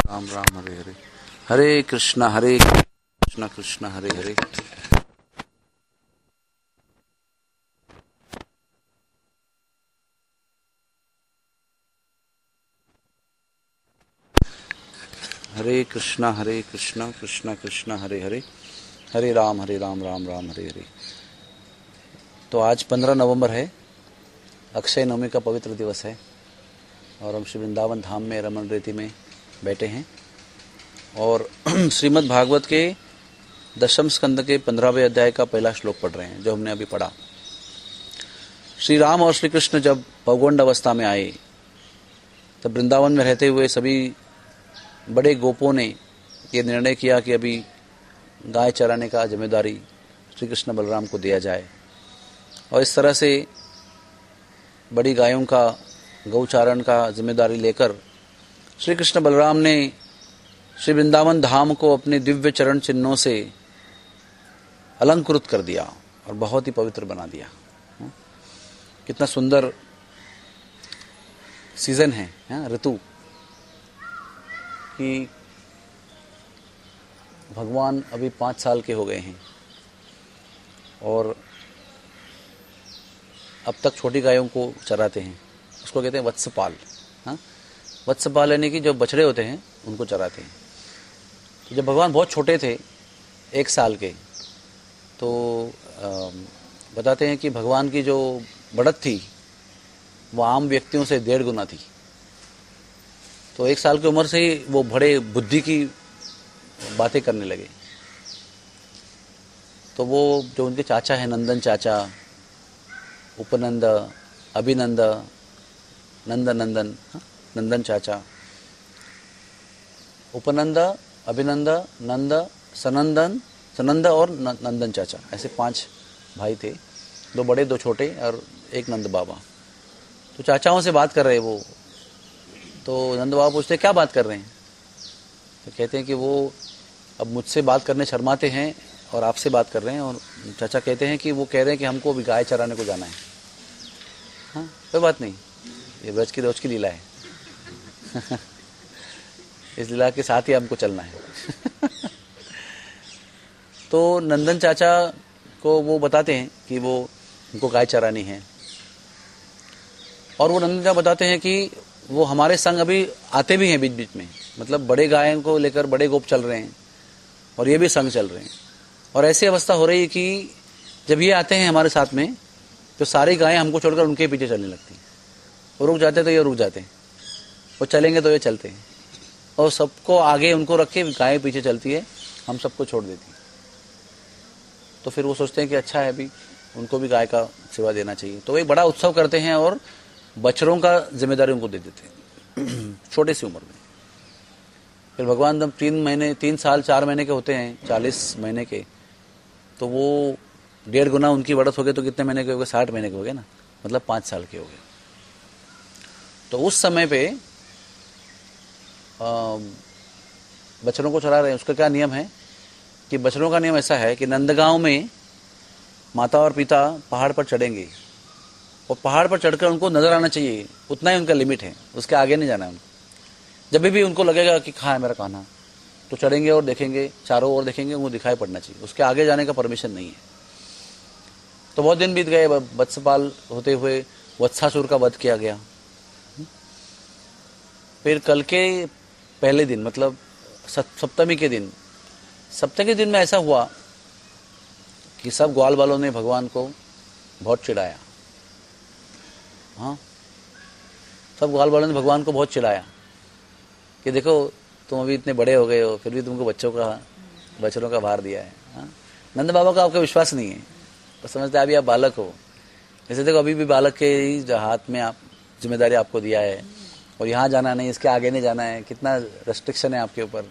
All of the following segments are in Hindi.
राम राम हरे हरे, हरे कृष्णा कृष्णा कृष्णा हरे हरे। हरे कृष्णा कृष्णा कृष्णा हरे हरे, हरे राम राम राम हरे हरे। तो आज 15 नवंबर है, अक्षय नवमी का पवित्र दिवस है और हम श्री वृंदावन धाम में रमन रेती में बैठे हैं और श्रीमद् भागवत के दशम स्कंद के 15वें अध्याय का पहला श्लोक पढ़ रहे हैं, जो हमने अभी पढ़ा। श्री राम और श्री कृष्ण जब पौगंड अवस्था में आए तब वृंदावन में रहते हुए सभी बड़े गोपों ने ये निर्णय किया कि अभी गाय चराने का जिम्मेदारी श्री कृष्ण बलराम को दिया जाए और इस तरह से बड़ी गायों का गौचारण का जिम्मेदारी लेकर श्री कृष्ण बलराम ने श्री वृंदावन धाम को अपने दिव्य चरण चिन्हों से अलंकृत कर दिया और बहुत ही पवित्र बना दिया। कितना सुंदर सीजन है ऋतु कि भगवान अभी 5 साल के हो गए हैं और अब तक छोटी गायों को चराते हैं। उसको कहते हैं वत्सपाल। वत्सपाल यानी कि जो बछड़े होते हैं उनको चराते हैं। तो जब भगवान बहुत छोटे थे, 1 साल के, तो बताते हैं कि भगवान की जो बढ़त थी वो आम व्यक्तियों से 1.5 गुना थी। तो 1 साल की उम्र से ही वो बड़े बुद्धि की बातें करने लगे। तो वो जो उनके चाचा हैं, नंदन चाचा, उपनंद, अभिनंद, नंदन, नंदन चाचा, उपनंद, अभिनंद, नंद, सनंद और नंदन चाचा, ऐसे 5 भाई थे, 2 बड़े 2 छोटे और एक नंद बाबा। तो चाचाओं से बात कर रहे वो, तो नंद बाबा पूछते क्या बात कर रहे हैं? तो कहते हैं कि वो अब मुझसे बात करने शर्माते हैं और आपसे बात कर रहे हैं। और चाचा कहते हैं कि वो कह रहे हैं कि हमको अभी गाय चराने को जाना है। हाँ, कोई बात नहीं, ये ब्रज की रोज की लीला है। इस लीला के साथ ही हमको चलना है। तो नंदन चाचा को वो बताते हैं कि वो उनको गाय चरानी है और वो नंदन चाचा बताते हैं कि वो हमारे संग अभी आते भी हैं बीच बीच में, मतलब बड़े गायों को लेकर बड़े गोप चल रहे हैं और ये भी संग चल रहे हैं। और ऐसी अवस्था हो रही है कि जब ये आते हैं हमारे साथ में तो सारी गायें हमको छोड़कर उनके पीछे चलने लगती हैं। वो रुक जाते तो ये रुक जाते हैं, वो चलेंगे तो ये चलते हैं और सबको आगे उनको रख के गायें पीछे चलती है, हम सबको छोड़ देती है। तो फिर वो सोचते हैं कि अच्छा है, अभी उनको भी गाय का सेवा देना चाहिए। तो वो एक बड़ा उत्सव करते हैं और बछड़ों का जिम्मेदारी उनको दे देते हैं छोटे सी उम्र में। फिर भगवान जब 3 साल 4 महीने के होते हैं, 40 महीने के, तो वो 1.5 गुना उनकी बढ़त हो गई। तो कितने महीने के हो गए? 60 महीने के हो गए ना, मतलब 5 साल के हो गए। तो उस समय पे बछड़ों को चरा रहे हैं। उसका क्या नियम है कि बछड़ों का नियम ऐसा है कि नंदगांव में माता और पिता पहाड़ पर चढ़ेंगे और पहाड़ पर चढ़कर उनको नजर आना चाहिए, उतना ही उनका लिमिट है, उसके आगे नहीं जाना है उनको। जब भी उनको लगेगा कि कहाँ है मेरा कान्हा, तो चढ़ेंगे और देखेंगे, चारों ओर देखेंगे, उनको दिखाई पड़ना चाहिए, उसके आगे जाने का परमिशन नहीं है। तो बहुत दिन बीत गए, वत्सपाल होते हुए वत्सासुर का वध किया गया। फिर कल के पहले दिन, मतलब सप्तमी के दिन में ऐसा हुआ कि सब ग्वाल वालों ने भगवान को बहुत चिढ़ाया। हाँ, सब ग्वाल वालों ने भगवान को बहुत चिढ़ाया कि देखो तुम अभी इतने बड़े हो गए हो, फिर भी तुमको बच्चों का भार दिया है। हाँ? नंद बाबा का आपका विश्वास नहीं है, तो समझते अभी आप बालक हो। जैसे देखो अभी भी बालक के ही हाथ में आप जिम्मेदारी आपको दिया है और यहाँ जाना नहीं, इसके आगे नहीं जाना है, कितना रेस्ट्रिक्शन है आपके ऊपर।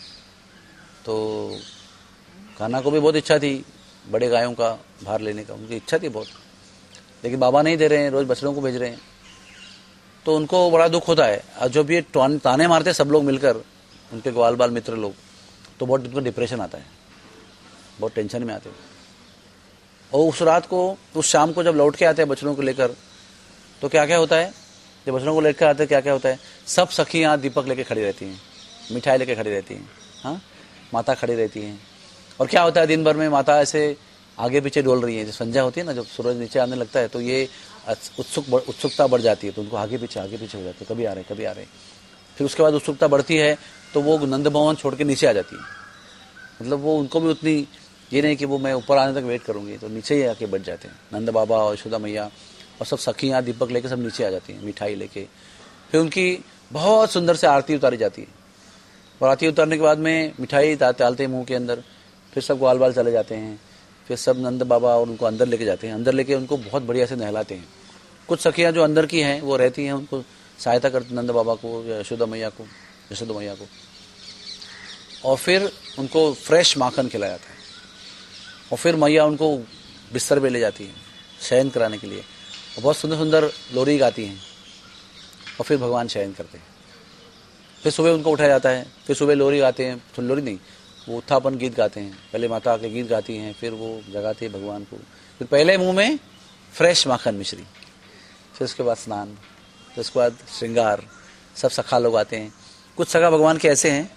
तो कान्हा को भी बहुत इच्छा थी बड़े गायों का भार लेने का, उनकी इच्छा थी बहुत, लेकिन बाबा नहीं दे रहे हैं, रोज बछड़ों को भेज रहे हैं। तो उनको बड़ा दुख होता है। और जब ये ताने मारते सब लोग मिलकर, उनके ग्वाल बाल मित्र लोग, तो बहुत उनको डिप्रेशन आता है, बहुत टेंशन में आते हैं। और उस रात को, उस शाम को जब लौट के आते हैं बछड़ों को लेकर, तो क्या क्या होता है? जब बछड़ों को लेकर आते हैं क्या क्या होता है? सब सखियाँ दीपक लेके खड़ी रहती हैं मिठाई लेके खड़ी रहती हैं। हाँ, माता खड़ी रहती हैं। और क्या होता है, दिन भर में माता ऐसे आगे पीछे डोल रही है। जब संध्या होती है ना, जब सूरज नीचे आने लगता है तो ये उत्सुकता बढ़ जाती है, तो उनको आगे पीछे हो जाते हैं, कभी आ रहे। फिर उसके बाद उत्सुकता बढ़ती है तो वो नंद भवन छोड़ के नीचे आ जाती है। मतलब वो उनको भी उतनी ये नहीं कि वो मैं ऊपर आने तक वेट करूंगी, तो नीचे ही आके बैठ जाते हैं। नंद बाबा और यशोदा मैया और सब सखियाँ दीपक लेके सब नीचे आ जाती हैं, मिठाई लेके। फिर उनकी बहुत सुंदर से आरती उतारी जाती है, और आरती उतारने के बाद में मिठाई डालते हैं मुंह के अंदर। फिर सब ग्वाल बाल चले जाते हैं। फिर सब नंद बाबा और उनको अंदर लेके जाते हैं। अंदर लेके उनको बहुत बढ़िया से नहलाते हैं। कुछ सखियाँ जो अंदर की हैं वो रहती हैं, उनको सहायता करती नंद बाबा को या यशोदा मैया को। और फिर उनको फ्रेश माखन खिलाया जाता है। और फिर मैया उनको बिस्तर पे ले जाती है शयन कराने के लिए, और बहुत सुंदर सुंदर लोरी गाती हैं। और फिर भगवान शयन करते हैं। फिर सुबह उनको उठाया जाता है। फिर सुबह लोरी गाते हैं, लोरी नहीं, वो उत्थापन गीत गाते हैं। पहले माता आके गीत गाती हैं, फिर वो जगाती है भगवान को। फिर पहले मुंह में फ्रेश माखन मिश्री, फिर उसके बाद स्नान, फिर उसके बाद श्रृंगार। सब सखा लोग आते हैं। कुछ सखा भगवान के ऐसे हैं,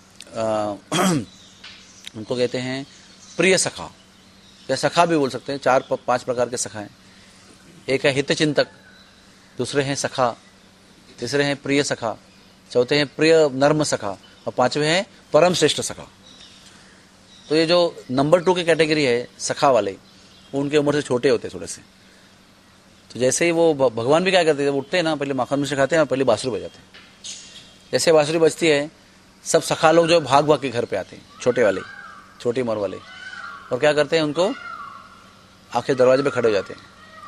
उनको कहते हैं प्रिय सखा, या सखा भी बोल सकते हैं। 4-5 प्रकार के सखा हैं। एक है हित चिंतक, दूसरे हैं सखा, तीसरे हैं प्रिय सखा, चौथे हैं प्रिय नर्म सखा, और 5वें हैं परम श्रेष्ठ सखा। तो ये जो नंबर 2 की कैटेगरी है सखा वाले, वो उनके उम्र से छोटे होते थोड़े से। तो जैसे ही वो भगवान भी क्या करते थे, वो उठते हैं ना, पहले माखन मिश्री खाते हैं और पहले बांसुरी बजाते हैं। जैसे बांसुरी बजती है, सब सखा लोग जो भाग के घर पे आते हैं, छोटी उम्र वाले, और क्या करते हैं, उनको आके दरवाजे पे खड़े हो जाते हैं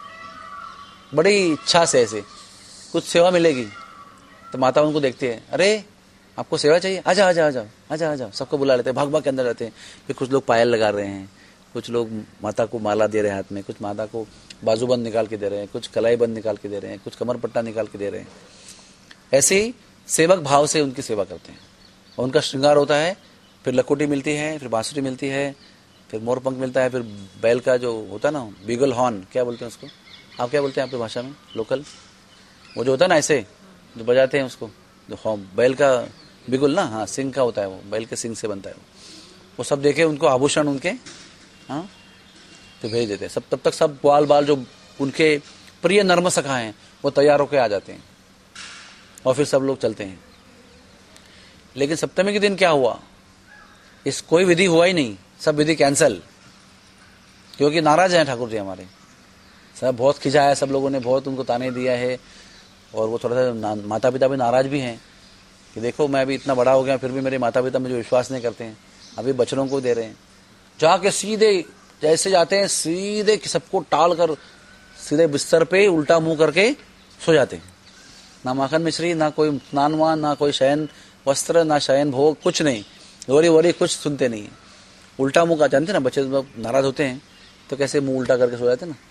बड़ी इच्छा से। ऐसे कुछ सेवा मिलेगी तो माता उनको देखती है, अरे आपको सेवा चाहिए, आ जाओ। सबको बुला लेते हैं, भाग के अंदर जाते हैं। फिर कुछ लोग पायल लगा रहे हैं, कुछ लोग माता को माला दे रहे हैं हाथ में, कुछ माता को बाजूबंद निकाल के दे रहे हैं, कुछ कलाई बंद निकाल के दे रहे हैं, कुछ कमर पट्टा निकाल के दे रहे हैं। ऐसे ही सेवक भाव से उनकी सेवा करते हैं। और उनका श्रृंगार होता है। फिर लकोटी मिलती है, फिर बांसुरी मिलती है, फिर मोरपंख मिलता है, फिर बैल का जो होता है ना, बीगल हॉर्न, क्या बोलते हैं उसको, आप क्या बोलते हैं आपकी भाषा में लोकल, वो जो होता है ना ऐसे जो बजाते हैं उसको, जो बैल का बिगुल ना, हाँ, सिंग का होता है, वो बैल के सिंग से बनता है वो सब देखे उनको आभूषण उनके, हाँ, तो भेज देते हैं सब। तब तक सब ग्वाल बाल जो उनके प्रिय नर्म सखा हैं वो तैयार होकर आ जाते हैं, और फिर सब लोग चलते हैं। लेकिन सप्तमी के दिन क्या हुआ, इस कोई विधि हुआ ही नहीं, सब विधि कैंसल, क्योंकि नाराज हैं ठाकुर जी हमारे। सब बहुत खिंचाया, सब लोगों ने बहुत उनको ताने दिया है, और वो थोड़ा सा माता पिता भी नाराज भी हैं कि देखो मैं अभी इतना बड़ा हो गया, फिर भी मेरे माता पिता मुझे विश्वास नहीं करते हैं, अभी बच्चों को दे रहे हैं। जाके सीधे जैसे जाते हैं, सीधे सबको टाल कर सीधे बिस्तर पे उल्टा मुंह करके सो जाते हैं। ना माखन मिश्री, ना कोई स्नान वान, ना कोई शयन वस्त्र, ना शयन भोग, कुछ नहीं, लोरी कुछ सुनते नहीं है। उल्टा मुंह का, जानते ना बच्चे जब नाराज होते हैं तो कैसे मुंह उल्टा करके सो जाते ना,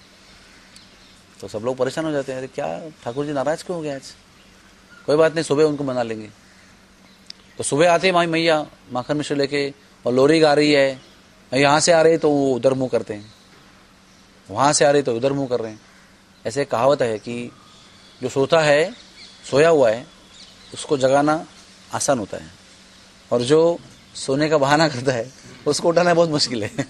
तो सब लोग परेशान हो जाते हैं, अरे क्या ठाकुर जी नाराज क्यों हो गया आज। कोई बात नहीं, सुबह उनको मना लेंगे। तो सुबह आते माई मैया माखन मिश्री लेके, और लोरी गा रही है, यहाँ से आ रही तो वो उधर मुंह करते हैं, वहां से आ रही तो उधर मुंह कर रहे हैं। ऐसे कहावत है कि जो सोया हुआ है उसको जगाना आसान होता है, और जो सोने का बहाना करता है उसको उठाना बहुत मुश्किल है।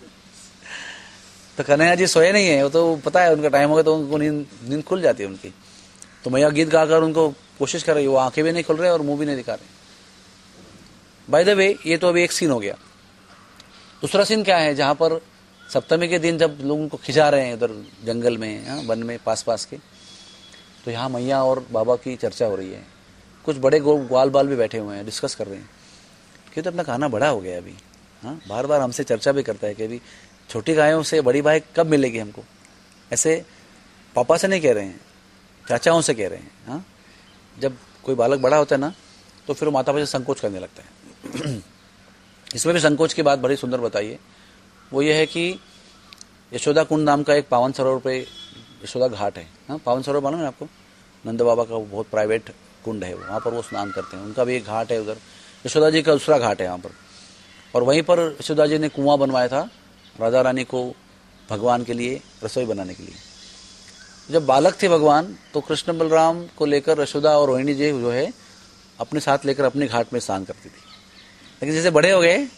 तो कन्हैया जी सोए नहीं है, वो तो पता है उनका टाइम हो गया, तो उनको नींद खुल जाती है उनकी। तो मैया गीत गाकर उनको कोशिश कर रही है, वो आंखें भी नहीं खुल रहे और मुंह भी नहीं दिखा रहे। बाय द वे, ये तो अभी एक सीन हो गया। दूसरा सीन क्या है, जहां पर सप्तमी के दिन जब लोग उनको खिंचा रहे हैं उधर जंगल में, वन में पास के, तो यहाँ मैया और बाबा की चर्चा हो रही है। कुछ बड़े ग्वाल बाल भी बैठे हुए हैं, डिस्कस कर रहे हैं कि तो अपना खाना बड़ा हो गया अभी, हाँ, बार बार हमसे चर्चा भी करता है कि अभी छोटी गायों से बड़ी भाई कब मिलेगी हमको। ऐसे पापा से नहीं कह रहे हैं, चाचाओं से कह रहे हैं। हाँ, जब कोई बालक बड़ा होता है ना, तो फिर वो माता पिता से संकोच करने लगता है। इसमें भी संकोच की बात बड़ी सुंदर बताइए, वो ये है कि यशोदा कुंड नाम का एक पावन सरोवर पे यशोदा घाट है। हाँ, पावन सरोवर मालूम है आपको, नंद बाबा का बहुत प्राइवेट कुंड है, वहाँ पर वो स्नान करते हैं। उनका भी एक घाट है उधर, यशोदा जी का दूसरा घाट है वहाँ पर। और वहीं पर यशोदा जी ने कुआं बनवाया था राधा रानी को भगवान के लिए रसोई बनाने के लिए। जब बालक थे भगवान, तो कृष्ण बलराम को लेकर यशोदा और रोहिणी जी जो है अपने साथ लेकर अपने घाट में स्नान करती थी। लेकिन जैसे बड़े हो गए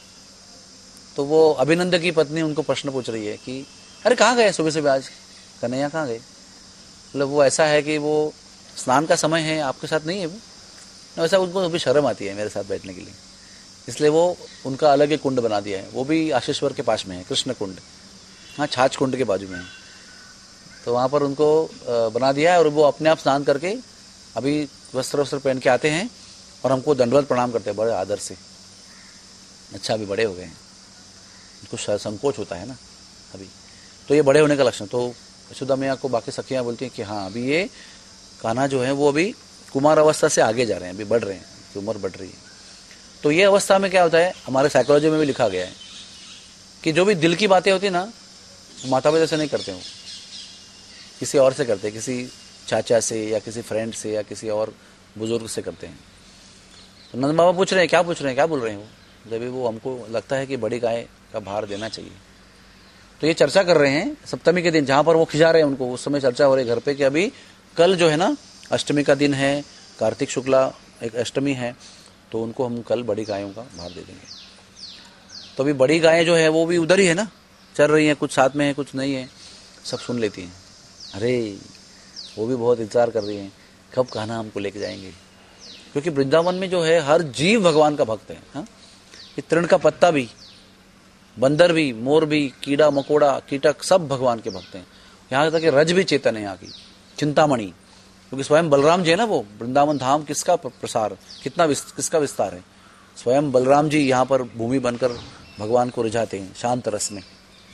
तो वो अभिनंदन की पत्नी उनको प्रश्न पूछ रही है कि अरे कहाँ गए सुबह सुबह आज, कन्हैया कहाँ गए? मतलब वो ऐसा है कि वो स्नान का समय है, आपके साथ नहीं है वो। वैसा उनको अभी शर्म आती है मेरे साथ बैठने के लिए, इसलिए वो उनका अलग एक कुंड बना दिया है। वो भी आशीश्वर के पास में है, कृष्ण कुंड, हाँ छाछ कुंड के बाजू में है। तो वहाँ पर उनको बना दिया है और वो अपने आप स्नान करके अभी वस्त्र पहन के आते हैं और हमको दंडवत प्रणाम करते हैं बड़े आदर से। अच्छा अभी बड़े हो गए हैं, उनको संकोच होता है ना अभी, तो ये बड़े होने का लक्षण। तो यशोदा मैया को बाकी सखियाँ बोलती हैं कि हाँ अभी ये कान्हा जो है वो अभी कुमार अवस्था से आगे जा रहे हैं, अभी बढ़ रहे हैं, कि उम्र बढ़ रही है। तो ये अवस्था में क्या होता है, हमारे साइकोलॉजी में भी लिखा गया है कि जो भी दिल की बातें होती है ना, माता पिता से नहीं करते हो, किसी और से करते हैं, किसी चाचा से या किसी फ्रेंड से या किसी और बुजुर्ग से करते हैं। तो नंद बाबा पूछ रहे हैं, क्या पूछ रहे हैं, क्या बोल रहे हैं वो? जब वो हमको लगता है कि बड़ी गाय का भार देना चाहिए। तो ये चर्चा कर रहे हैं सप्तमी के दिन, जहाँ पर वो खिजा रहे हैं उनको, उस समय चर्चा हो रही है घर पे कि अभी कल जो है ना अष्टमी का दिन है, कार्तिक शुक्ला एक अष्टमी है, तो उनको हम कल बड़ी गायों का भार दे देंगे। तो अभी बड़ी गायें जो है वो भी उधर ही है ना, चल रही हैं, कुछ साथ में है कुछ नहीं है, सब सुन लेती हैं। अरे वो भी बहुत इंतजार कर रही हैं कब कान्हा हमको लेके जाएंगे, क्योंकि वृंदावन में जो है हर जीव भगवान का भक्त है। हाँ, ये तृण का पत्ता भी, बंदर भी, मोर भी, कीड़ा मकोड़ा कीटक सब भगवान के भक्त हैं। यहाँ तक कि रज भी चेतन है यहाँ की, चिंतामणि, क्योंकि स्वयं बलराम जी है ना, वो वृंदावन धाम किसका प्रसार, किसका विस्तार है, स्वयं बलराम जी यहाँ पर भूमि बनकर भगवान को रिझाते हैं शांत रस में।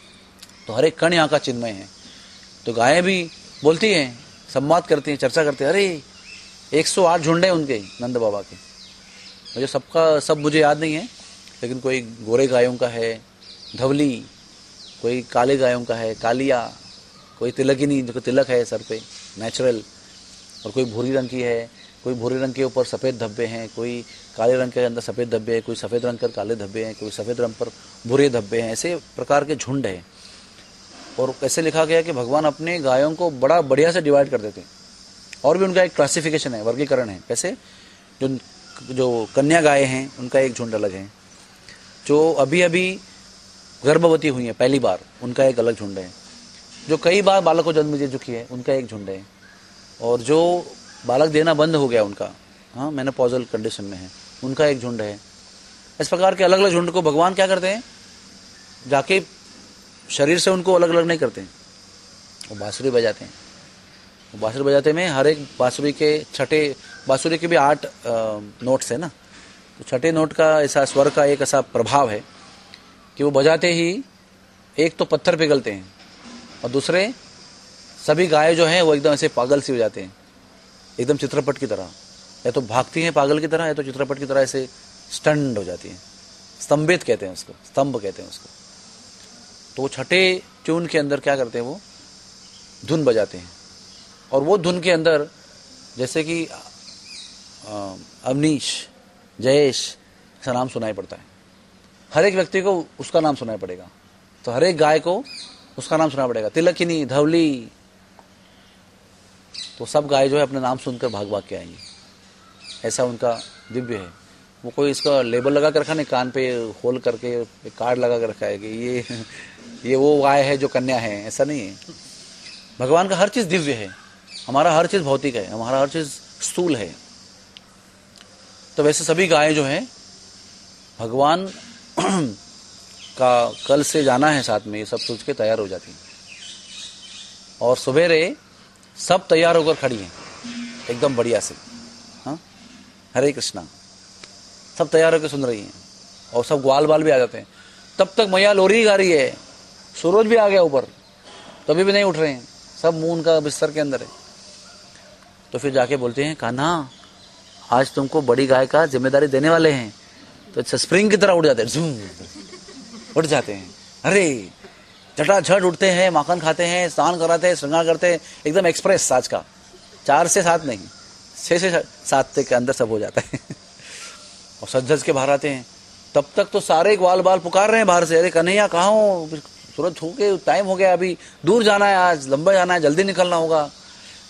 तो हर एक कण यहाँ का चिन्मय है। तो गायें भी बोलती हैं, संवाद करती हैं, चर्चा करती हैं। अरे 108 झुंड है उनके नंद बाबा के, मुझे सबका सब मुझे याद नहीं है, लेकिन कोई गोरे गायों का है धवली, कोई काले गायों का है कालिया, कोई तिलकिनी जो तिलक है सर पे नेचुरल, और कोई भूरी रंग की है, कोई भूरे रंग के ऊपर सफ़ेद धब्बे हैं, कोई काले रंग के अंदर सफ़ेद धब्बे हैं, कोई सफ़ेद रंग पर काले धब्बे हैं, कोई सफ़ेद रंग पर भूरे धब्बे हैं, ऐसे प्रकार के झुंड है। और कैसे लिखा गया कि भगवान अपने गायों को बड़ा बढ़िया से डिवाइड कर देते हैं, और भी उनका एक क्लासिफिकेशन है, वर्गीकरण है। कैसे जो कन्या गाय हैं उनका एक झुंड अलग है, जो अभी अभी गर्भवती हुई है पहली बार उनका एक अलग झुंड है, जो कई बार बालक को जन्म दे चुकी है उनका एक झुंड है, और जो बालक देना बंद हो गया उनका, हाँ मेनोपॉजल कंडीशन में है, उनका एक झुंड है। इस प्रकार के अलग अलग झुंड को भगवान क्या करते हैं, जाके शरीर से उनको अलग अलग नहीं करते हैं, वो बांसुरी बजाते हैं। वो बांसुरी बजाते में हर एक बांसुरी के छठे, बांसुरी के भी 8 नोट्स है ना, तो छठे नोट का ऐसा स्वर का एक ऐसा प्रभाव है कि वो बजाते ही एक तो पत्थर पिघलते हैं, और दूसरे सभी गाय जो हैं वो एकदम ऐसे पागल सी हो जाते हैं, एकदम चित्रपट की तरह, या तो भागती हैं पागल की तरह, या तो चित्रपट की तरह ऐसे स्टंड हो जाती हैं, स्तंभित कहते हैं उसको, स्तंभ कहते हैं उसको। तो वो छठे ट्यून के अंदर क्या करते हैं, वो धुन बजाते हैं, और वो धुन के अंदर जैसे कि अवनीश, जयेश ऐसा नाम सुनाई पड़ता है, हर एक व्यक्ति को उसका नाम सुनाई पड़ेगा, तो हर एक गाय को उसका नाम सुनाई पड़ेगा, तिलकिनी, धवली, तो सब गाय जो है अपने नाम सुनकर भाग भाग के आएंगी, ऐसा उनका दिव्य है। वो कोई इसका लेबल लगा कर रखा नहीं, कान पे होल करके कार्ड लगा कर रखा है कि ये वो गाय है जो कन्या है, ऐसा नहीं है। भगवान का हर चीज दिव्य है, हमारा हर चीज भौतिक है, हमारा हर चीज स्थूल है। तो वैसे सभी गायें जो है भगवान का कल से जाना है साथ में, ये सब सोच के तैयार हो जाती हैं, और सवेरे सब तैयार होकर खड़ी हैं एकदम बढ़िया से, हाँ हरे कृष्णा, सब तैयार होकर सुन रही हैं, और सब ग्वाल बाल भी आ जाते हैं। तब तक मैया लोरी गा रही है, सूरज भी आ गया ऊपर, तभी भी नहीं उठ रहे हैं, सब मुंह उनका बिस्तर के अंदर है। तो फिर जाके बोलते हैं, कान्हा आज तुमको बड़ी गाय का जिम्मेदारी देने वाले हैं। तो स्प्रिंग की तरह उठ जाते हैं, उठ जाते हैं, अरे झटाझट उठते हैं, माखन खाते हैं, स्नान कराते हैं, श्रृंगार करते हैं, एकदम एक्सप्रेस आज का 4 से 7 नहीं, 6 से 7 के अंदर सब हो जाता है। और सज के बाहर आते हैं, तब तक तो सारे ग्वाल बाल पुकार रहे हैं बाहर से, अरे कन्हैया कहाँ हो, सूरज छू के टाइम हो गया, अभी दूर जाना है, आज लंबा जाना है, जल्दी निकलना होगा।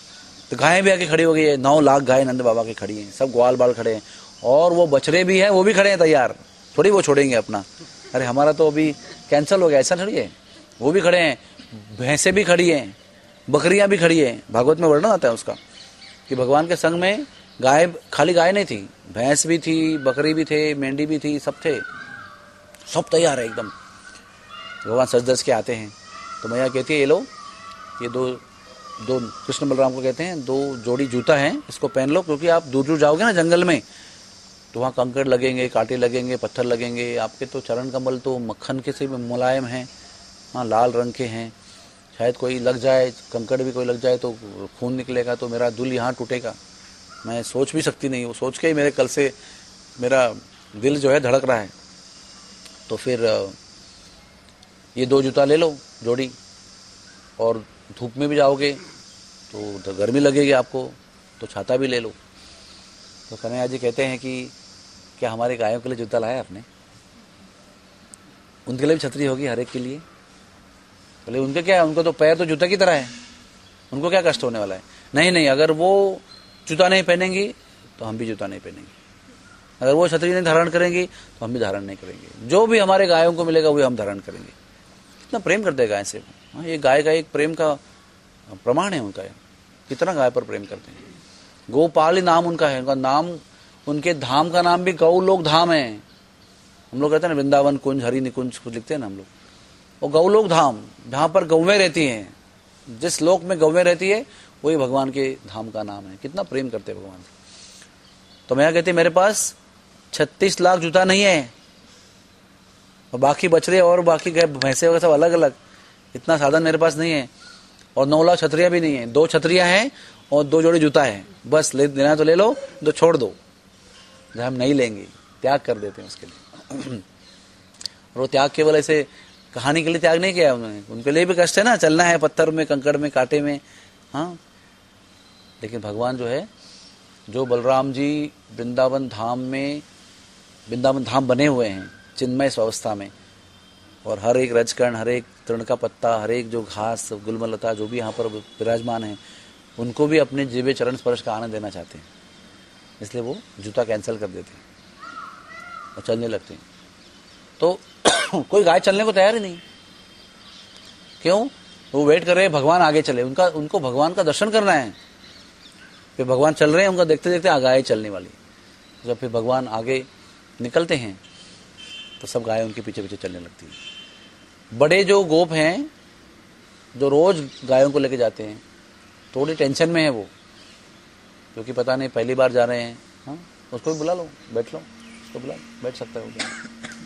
तो गायें भी आके खड़ी हो गई है, 9 लाख गायें नंद बाबा की खड़ी हैं, सब ग्वाल बाल खड़े हैं, और वो बछड़े भी हैं, वो भी खड़े हैं तैयार, थोड़ी वो छोड़ेंगे अपना। अरे हमारा तो अभी कैंसिल हो गया, ऐसा थोड़ी है, वो भी खड़े हैं, भैंसें भी खड़ी हैं, बकरियां भी खड़ी हैं। भागवत में वर्णन आता है उसका कि भगवान के संग में गाय, खाली गाय नहीं थी, भैंस भी थी, बकरी भी थे, मेंढी भी थी, सब थे, सब तैयार है एकदम। भगवान सज धज के आते हैं तो मैया कहती है ये लो, ये दो कृष्ण बलराम को कहते हैं 2 जोड़ी जूता है, इसको पहन लो, क्योंकि आप दूर दूर जाओगे ना जंगल में तो वहाँ कंकड़ लगेंगे, कांटे लगेंगे, पत्थर लगेंगे, आपके तो चरण कमल तो मक्खन के से मुलायम हैं, हाँ लाल रंग के हैं, शायद कोई लग जाए, कंकड़ भी कोई लग जाए तो खून निकलेगा, तो मेरा दिल यहाँ टूटेगा, मैं सोच भी सकती नहीं, वो सोच के ही मेरे कल से मेरा दिल जो है धड़क रहा है। तो फिर ये 2 जूता ले लो जोड़ी, और धूप में भी जाओगे तो गर्मी लगेगी आपको, तो छाता भी ले लो। तो कन्हैया जी कहते हैं कि क्या हमारे गायों के लिए जूता लाया आपने? उनके लिए भी छतरी होगी हर एक के लिए। बोले उनके क्या है, उनको तो पैर तो जूता की तरह है, उनको क्या कष्ट होने वाला है? नहीं नहीं, अगर वो जूता नहीं पहनेंगी तो हम भी जूता नहीं पहनेंगे, अगर वो छतरी नहीं धारण करेंगी तो हम भी धारण नहीं करेंगे, जो भी हमारे गायों को मिलेगा वो हम धारण करेंगे। कितना प्रेम करते हैं गाय से। हाँ, ये गाय का एक प्रेम का प्रमाण है उनका, कितना गाय पर प्रेम करते हैं। गोपाल ही नाम उनका है, उनका नाम, उनके धाम का नाम भी गौलोक धाम है। हम लोग कहते हैं ना वृंदावन कुंज, हरि निकुंज कुछ लिखते हैं ना हम लोग, वो गौलोक धाम, जहाँ पर गौवें रहती हैं, जिस लोक में गौवें रहती है वही भगवान के धाम का नाम है। कितना प्रेम करते हैं भगवान से। तो मैं कहती मेरे पास 36 लाख जूता नहीं है, और बाकी बछड़े और बाकी भैंसे वगैरह सब अलग अलग, इतना साधन मेरे पास नहीं है, और 9 लाख छतरियां भी नहीं है, 2 छतरियां हैं और 2 जोड़ी जूता है, बस ले देना तो ले लो, तो छोड़ दो, जब हम नहीं लेंगे त्याग कर देते हैं उसके लिए। और वो त्याग केवल ऐसे कहानी के लिए त्याग नहीं किया उन्होंने, उनके लिए भी कष्ट है ना, चलना है पत्थर में, कंकड़ में, कांटे में, हाँ। लेकिन भगवान जो है, जो बलराम जी वृंदावन धाम में, वृंदावन धाम बने हुए हैं चिन्मय अवस्था में, और हर एक रजकण, हर एक तृण का पत्ता, हर एक जो घास गुलमलता जो भी यहाँ पर विराजमान है, उनको भी अपने जीवे चरण स्पर्श का आनंद देना चाहते हैं, इसलिए वो जूता कैंसिल कर देते हैं और चलने लगते हैं। तो कोई गाय चलने को तैयार ही नहीं, क्यों? वो वेट कर रहे हैं भगवान आगे चले, उनको भगवान का दर्शन करना है। फिर भगवान चल रहे हैं, उनका देखते देखते गाय चलने वाली, जब फिर भगवान आगे निकलते हैं तो सब गायें उनके पीछे पीछे चलने लगती हैं। बड़े जो गोप हैं जो रोज गायों को लेके जाते हैं, थोड़ी टेंशन में है वो, क्योंकि पता नहीं पहली बार जा रहे हैं। हाँ, उसको भी बुला लो, बैठ लो, उसको बुला, बैठ सकता है वो।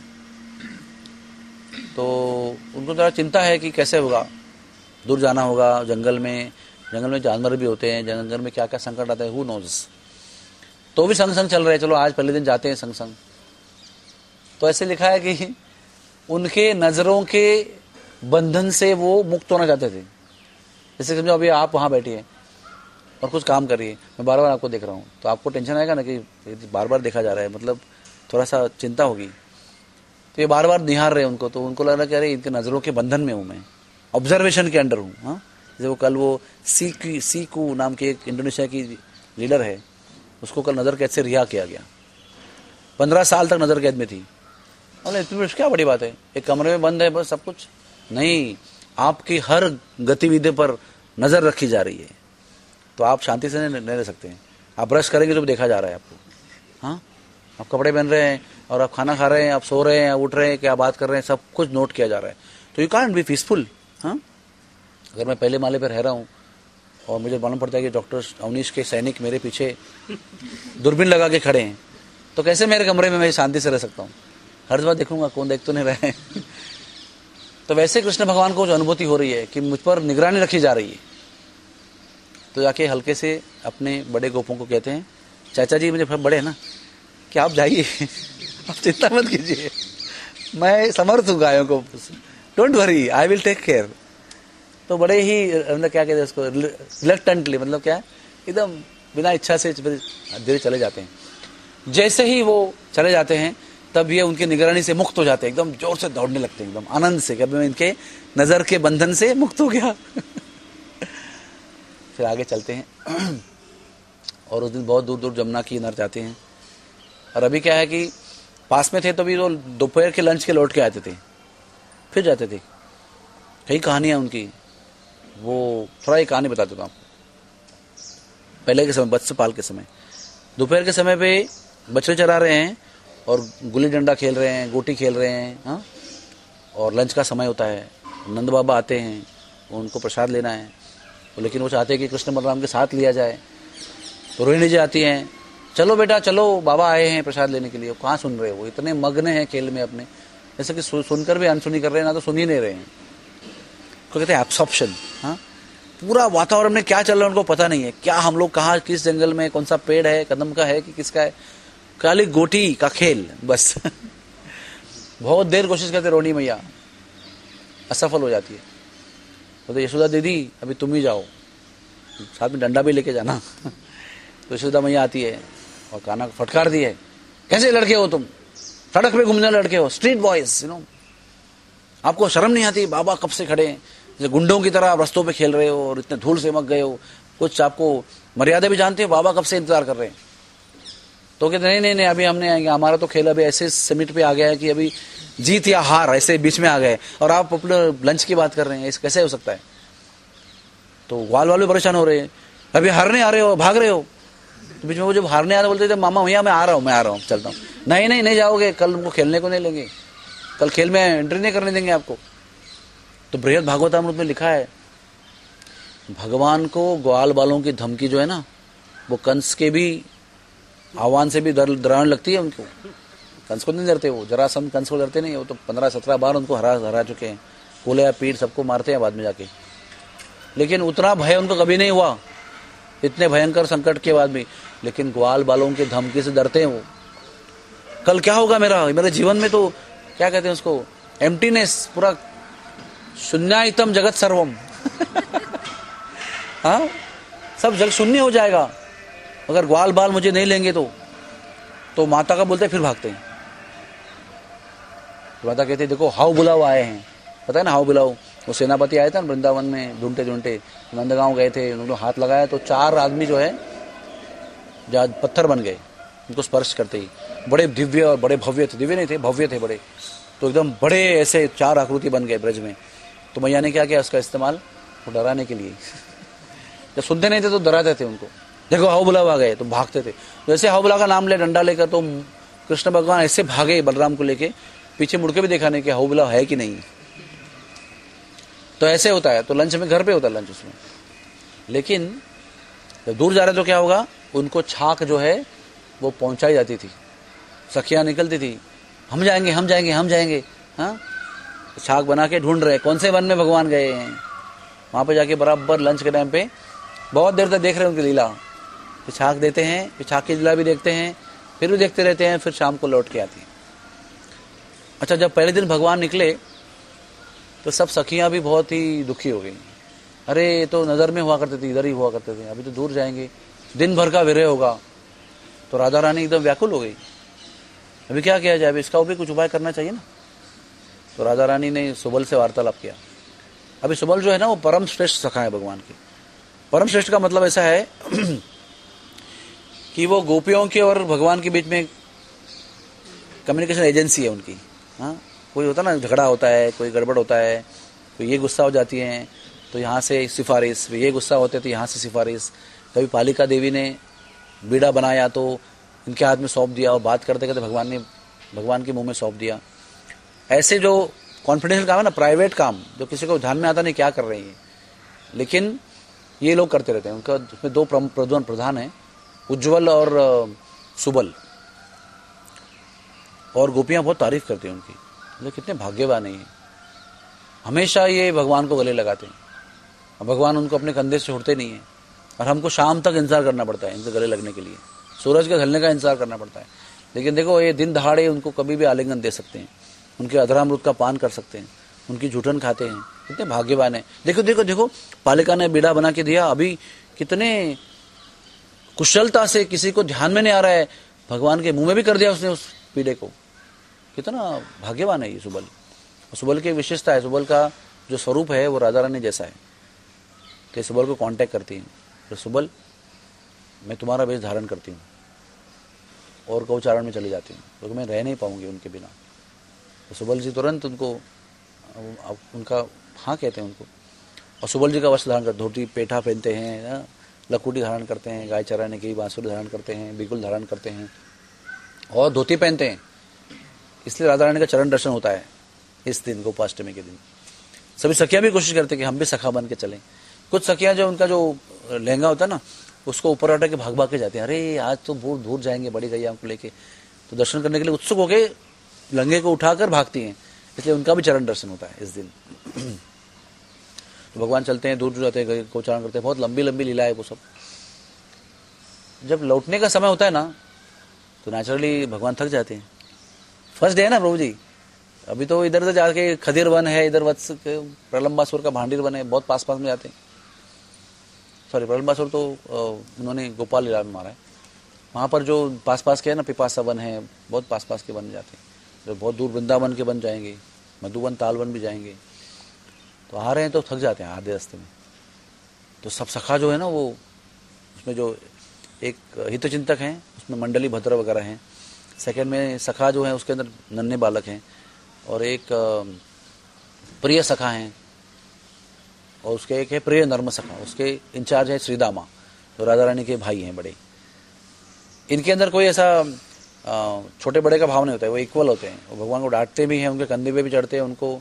तो उनको थोड़ा चिंता है कि कैसे होगा, दूर जाना होगा, जंगल में जानवर भी होते हैं, जंगल में क्या क्या संकट आता है, हु नोज। तो भी संग संग चल रहे हैं, चलो आज पहले दिन जाते हैं संग संग। तो ऐसे लिखा है कि उनके नजरों के बंधन से वो मुक्त होना चाहते थे। जैसे समझो अभी आप वहां बैठी हैं और कुछ काम कर रही है, मैं बार बार आपको देख रहा हूँ, तो आपको टेंशन आएगा ना कि बार बार देखा जा रहा है, मतलब थोड़ा सा चिंता होगी। तो ये बार बार निहार रहे उनको, तो उनको लग रहा कि अरे इनके नजरों के बंधन में हूं मैं, ऑब्जर्वेशन के अंडर हूँ। हाँ, जैसे वो कल वो सीकू नाम के एक इंडोनेशिया की लीडर है, उसको कल नजर कैद से रिहा किया गया, 15 साल तक नजर कैद में थी। और इतनी क्या बड़ी बात है, एक कमरे में बंद है बस, सब कुछ नहीं, आपकी हर गतिविधि पर नजर रखी जा रही है, तो आप शांति से नहीं रह सकते हैं। आप ब्रश करेंगे तो देखा जा रहा है आपको, हाँ, आप कपड़े पहन रहे हैं और आप खाना खा रहे हैं, आप सो रहे हैं, उठ रहे हैं, क्या बात कर रहे हैं, सब कुछ नोट किया जा रहा है। तो यू कांट बी पीसफुल। हाँ, अगर मैं पहले माले पर रह रहा हूँ और मुझे मालूम पड़ता है कि डॉक्टर अवनीश के सैनिक मेरे पीछे दूरबीन लगा के खड़े हैं, तो कैसे मेरे कमरे में मैं शांति से रह सकता हूँ? हर बार देखूंगा कौन देख तो नहीं रहे। तो वैसे कृष्ण भगवान को जो अनुभूति हो रही है कि मुझ पर निगरानी रखी जा रही है, तो जाके हल्के से अपने बड़े गोपों को कहते हैं, चाचा जी मुझे बड़े हैं ना, कि आप जाइए, आप चिंता मत कीजिए, मैं समर्थ हूँ गायों को, don't worry, I will take care. तो बड़े ही मतलब क्या कहते हैं उसको, रिलक्टेंटली, मतलब क्या एकदम बिना इच्छा से धीरे चले जाते हैं। जैसे ही वो चले जाते हैं तब ये उनकी निगरानी से मुक्त हो जाते हैं, एकदम जोर से दौड़ने लगते हैं, एकदम आनंद से कि मैं इनके नजर के बंधन से मुक्त हो गया। फिर आगे चलते हैं और उस दिन बहुत दूर दूर जमुना की किनारे जाते हैं। और अभी क्या है कि पास में थे तो भी वो दोपहर के लंच के लौट के आते थे, फिर जाते थे। कई कहानियाँ उनकी, वो थोड़ा एक कहानी बता देता हूँ आपको। पहले के समय, बत्सपाल के समय, दोपहर के समय पे बछड़े चरा रहे हैं और गुल्ली डंडा खेल रहे हैं, गोटी खेल रहे हैं, हाँ, और लंच का समय होता है। नंद बाबा आते हैं, उनको प्रसाद लेना है, लेकिन वो चाहते हैं कि कृष्ण बलराम के साथ लिया जाए। तो रोहिणी जी आती हैं, चलो बेटा चलो, बाबा आए हैं प्रसाद लेने के लिए। वो कहाँ सुन रहे हो, वो इतने मग्न हैं खेल में अपने, जैसे कि सुनकर भी अनसुनी कर रहे हैं, ना तो सुन ही नहीं रहे हैं। तो कहते हैं एब्सॉर्प्शन। हाँ, पूरा वातावरण में क्या चल रहा है उनको पता नहीं है, क्या हम लोग कहाँ, किस जंगल में, कौन सा पेड़ है, कदम का है कि किसका है, खाली गोटी का खेल बस। बहुत देर कोशिश करते रोहिणी मैया, असफल हो जाती है। तो यशोदा दीदी अभी तुम ही जाओ, साथ में डंडा भी लेके जाना। तो यशोदा मैया आती है और काना को फटकार दी है, कैसे लड़के हो तुम, सड़क पे घूमने लड़के हो, स्ट्रीट बॉयज, यू नो, आपको शर्म नहीं आती? बाबा कब से खड़े हैं, जैसे गुंडों की तरह आप रस्तों पे खेल रहे हो और इतने धूल से मक गए हो, कुछ आपको मर्यादा भी जानते हो? बाबा कब से इंतजार कर रहे हैं। तो कहते नहीं नहीं नहीं, अभी हमने आएंगे, हमारा तो खेल अभी ऐसे समिट पे आ गया है कि अभी जीत या हार ऐसे बीच में आ गए, और आप अपने लंच की बात कर रहे हैं, इस कैसे हो सकता है? तो ग्वाल वाले परेशान हो रहे हैं, अभी हारने आ रहे हो, भाग रहे हो। तो बीच में वो जब हारने आ रहे बोलते थे, मामा भैया मैं आ रहा हूँ, चलता हूँ। नहीं नहीं नहीं जाओगे, कल उनको खेलने को नहीं लेंगे, कल खेल में एंट्री नहीं करने देंगे आपको। तो बृहद भागवतामृत में लिखा है, भगवान को ग्वाल बालों की धमकी जो है ना, वो कंस के भी आह्वान से भी डराने लगती है उनको। कंस को नहीं डरते वो, जरासंध कंस को डरते नहीं, वो तो 15-17 बार उनको हरा चुके हैं, कोले पीठ सबको मारते हैं बाद में जाके। लेकिन उतना भय उनको कभी नहीं हुआ, इतने भयंकर संकट के बाद भी। लेकिन ग्वाल बालों की धमकी से डरते हैं वो, कल क्या होगा मेरे जीवन में, तो क्या कहते हैं उसको, एम्प्टीनेस, पूरा शून्यायतम जगत सर्वम। हाँ, सब जग शून्य हो जाएगा अगर ग्वाल बाल मुझे नहीं लेंगे तो माता का बोलते फिर भागते हैं। माता कहते देखो हाउ बुलाओ आए हैं, पता है ना हाउ बुलाओ, वो सेनापति आए थे ना वृंदावन में, ढूंढते ढूंढते नंदगांव गए थे, उन्होंने हाथ लगाया तो 4 आदमी जो है जहाँ पत्थर बन गए उनको स्पर्श करते ही। बड़े दिव्य और बड़े भव्य थे, दिव्य नहीं थे, भव्य थे बड़े, तो एकदम बड़े ऐसे 4 आकृति बन गए ब्रज में। तो मैया ने क्या किया उसका इस्तेमाल, वो डराने के लिए। जब सुनते नहीं थे तो डराते थे उनको, देखो हाउ बुलाव आ गए तो भागते थे। जैसे हाउ बुला का नाम ले डंडा लेकर, तो कृष्ण भगवान ऐसे भागे बलराम को लेके, पीछे मुड़ के भी देखा नहीं कि हाउ बुलाव है कि नहीं। तो ऐसे होता है। तो लंच में घर पे होता है लंच उसमें, लेकिन जब दूर जा रहे तो क्या होगा, उनको छाक जो है वो पहुंचाई जाती थी, सखियां निकलती थी, हम जाएंगे हम जाएंगे हम जाएंगे। हाँ, छाक बना के ढूंढ रहे कौन से वन में भगवान गए हैं। वहां पे जाके बराबर लंच के टाइम पे बहुत देर तक देख रहे हैं उनकी लीला, फिर छाक देते हैं, फिर छाक की लीला भी देखते हैं, फिर भी देखते रहते हैं, फिर शाम को लौट के आती है। अच्छा, जब पहले दिन भगवान निकले तो सब सखियां भी बहुत ही दुखी हो गई। अरे ये तो नजर में हुआ करते थे, इधर ही हुआ करते थे, अभी तो दूर जाएंगे, दिन भर का विरह होगा। तो राधा रानी एकदम व्याकुल हो गई, अभी क्या किया जाए, अभी इसका भी कुछ उपाय करना चाहिए ना। तो राधा रानी ने सुबल से वार्तालाप किया। अभी सुबल जो है ना वो परम श्रेष्ठ सखा है भगवान की। परम श्रेष्ठ का मतलब ऐसा है कि वो गोपियों के और भगवान के बीच में कम्युनिकेशन एजेंसी है उनकी। हाँ, कोई होता ना झगड़ा होता है, कोई गड़बड़ होता है, तो ये गुस्सा हो जाती है तो यहाँ से सिफारिश, ये गुस्सा होते तो यहाँ से सिफारिश। कभी पालिका देवी ने बीड़ा बनाया तो इनके हाथ में सौंप दिया, और बात करते करते भगवान के मुंह में सौंप दिया। ऐसे जो कॉन्फिडेंशियल काम है ना, प्राइवेट काम, जो किसी को ध्यान में आता नहीं क्या कर रही है, लेकिन ये लोग करते रहते हैं। उनका उसमें 2 प्रधान हैं, उज्ज्वल और सुबल, और गोपियां बहुत तारीफ करती हैं उनकी, मतलब कितने भाग्यवान हैं। हमेशा ये भगवान को गले लगाते हैं, और भगवान उनको अपने कंधे से छोड़ते नहीं है, और हमको शाम तक इंतजार करना पड़ता है इनसे गले लगने के लिए, सूरज के ढलने का इंतजार करना पड़ता है। लेकिन देखो ये दिन दहाड़े उनको कभी भी आलिंगन दे सकते हैं, उनके अधरामृत का पान कर सकते हैं, उनकी जूठन खाते हैं, कितने भाग्यवान है। देखो देखो देखो, पालिका ने बीड़ा बना के दिया, अभी कितने कुशलता से, किसी को ध्यान में नहीं आ रहा है, भगवान के मुंह में भी कर दिया उसने उस बीड़े को। कितना भाग्यवान है ये सुबल। सुबल की विशेषता है, सुबल का जो स्वरूप है वो राधा रानी जैसा है, कि सुबल को कांटेक्ट करती है। तो सुबल मैं तुम्हारा वेश धारण करती हूँ और गौचारण में चली जाती हूँ, क्योंकि मैं रह नहीं पाऊंगी उनके बिना। तो सुबल जी तुरंत उनको उनका हाँ कहते हैं उनको, और सुबल जी का वस्त्र धारण करते, धोती पेठा पहनते हैं, लकुटी धारण करते हैं, गाय चराने की बांसुरी धारण करते हैं, बिगुल धारण करते हैं और धोती पहनते हैं। इसलिए राधा रानी का चरण दर्शन होता है इस दिन, गोपाष्टमी के दिन। सभी सखियां भी कोशिश करते हैं कि हम भी सखा बन के चलें। कुछ सखियां जो उनका जो लहंगा होता है ना, उसको ऊपर हटा के भाग भाग के जाते हैं, अरे आज तो बहुत दूर जाएंगे बड़ी गैया को लेके, तो दर्शन करने के लिए उत्सुक होके लहंगे को उठाकर भागती हैं। इसलिए उनका भी चरण दर्शन होता है इस दिन। तो भगवान चलते हैं, दूर दूर जाते हैं, गोचारण करते हैं, बहुत लंबी लंबी लीला है वो सब। जब लौटने का समय होता है ना, तो नेचुरली भगवान थक जाते हैं। फर्स्ट डे है ना प्रभु जी, अभी तो इधर उधर जाके खदीर वन है, इधर वत्स प्रलंबासुर का भांडीर वन है, बहुत पास पास में जाते हैं। सॉरी, प्रलंबासुर तो उन्होंने गोपाल लीला में मारा है। वहाँ पर जो पास पास के है ना, पिपासा वन है, बहुत पास पास के वन जाते हैं। जो बहुत दूर वृंदावन के वन जाएंगे, मधुवन तालवन भी जाएंगे, तो आ रहे हैं तो थक जाते हैं आधे रास्ते में। तो सब सखा जो है ना, वो उसमें जो एक हितचिंतक हैं, उसमें मंडली भद्र वगैरह हैं। सेकंड में सखा जो है उसके अंदर नन्हे बालक हैं, और एक प्रिय सखा हैं, और उसके एक है प्रिय नर्म सखा, उसके इंचार्ज है श्रीदामा, जो राधा रानी के भाई हैं बड़े। इनके अंदर कोई ऐसा छोटे बड़े का भाव नहीं होता है, वो इक्वल होते हैं। वो भगवान को डांटते भी हैं, उनके कंधे पे भी चढ़ते हैं, उनको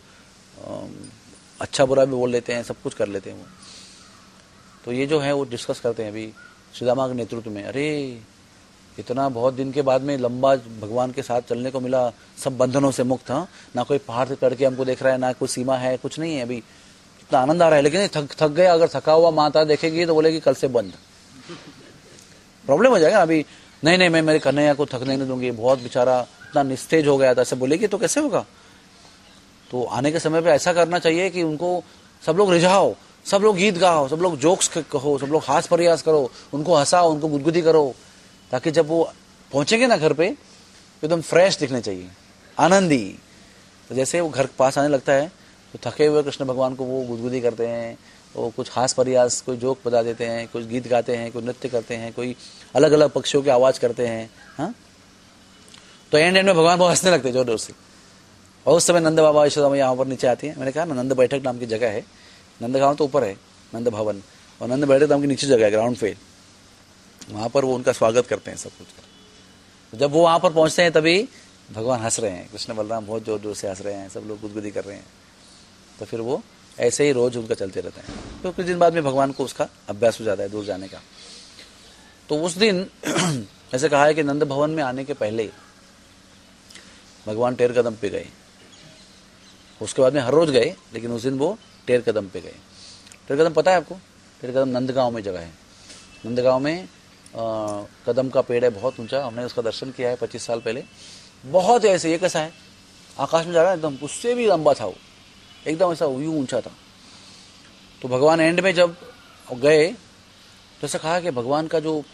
अच्छा बुरा भी बोल लेते हैं, सब कुछ कर लेते हैं वो। तो ये जो है वो डिस्कस करते हैं अभी श्रीदामा के नेतृत्व में, अरे इतना बहुत दिन के बाद में लंबा भगवान के साथ चलने को मिला, सब बंधनों से मुक्त। हाँ, ना कोई पहाड़ से चढ़ के हमको देख रहा है, ना कोई सीमा है, कुछ नहीं है, अभी कितना आनंद आ रहा है। लेकिन थक गया, अगर थका हुआ माता देखेगी तो बोलेगी कल से बंद, प्रॉब्लम हो जाएगा। अभी नहीं मैं मेरे कन्हैया को थकने नहीं दूंगी, बहुत बेचारा इतना निस्तेज हो गया था, ऐसे बोलेगी तो कैसे होगा। तो आने के समय पे ऐसा करना चाहिए कि उनको सब लोग रिझाओ, सब लोग गीत गाओ, सब लोग जोक्स कहो, सब लोग हास प्रयास करो, उनको हंसाओ, उनको गुदगुदी करो, ताकि जब वो पहुंचेंगे ना घर पे एकदम फ्रेश दिखने चाहिए, आनंदी। तो जैसे वो घर पास आने लगता है तो थके हुए कृष्ण भगवान को वो गुदगुदी करते हैं, वो कुछ हास प्रयास, कोई जोक बता देते हैं, कुछ गीत गाते हैं, कोई नृत्य करते हैं, कोई अलग अलग पक्षियों की आवाज करते हैं। हाँ, तो एंड में भगवान बहुत हंसने लगते हैं जोर जोर से। और उस समय नंद बाबा यशोदा यहाँ पर नीचे आती है। मैंने कहा ना, नंद बैठक नाम की जगह है, नंदगांव तो ऊपर है नंद भवन, और नंद बैठक नाम की नीचे जगह है ग्राउंड पे, वहां पर वो उनका स्वागत करते हैं सब कुछ। तो जब वो वहां पर पहुंचते हैं तभी भगवान हंस रहे हैं, कृष्ण बलराम बहुत जोर जोर से हंस रहे हैं, सब लोग गुदगुदी कर रहे हैं। तो फिर वो ऐसे ही रोज उनका चलते रहता है। तो कुछ दिन बाद में भगवान को उसका अभ्यास हो जाता है दूर जाने का। तो उस दिन ऐसे कहा है कि नंद भवन में आने के पहले भगवान टेर कदम पे गए। उसके बाद में हर रोज गए, लेकिन उस दिन वो टेर कदम पे गए। टेर कदम पता है आपको? टेर कदम नंदगांव में जगह है। नंदगांव में कदम का पेड़ है बहुत ऊंचा, हमने उसका दर्शन किया है 25 साल पहले। बहुत ऐसे, ये कैसा है, आकाश में जा रहा है एकदम, उससे भी लंबा था वो, एकदम ऐसा यूं ऊंचा था। तो भगवान एंड में जब गए तो ऐसा कहा कि भगवान का जो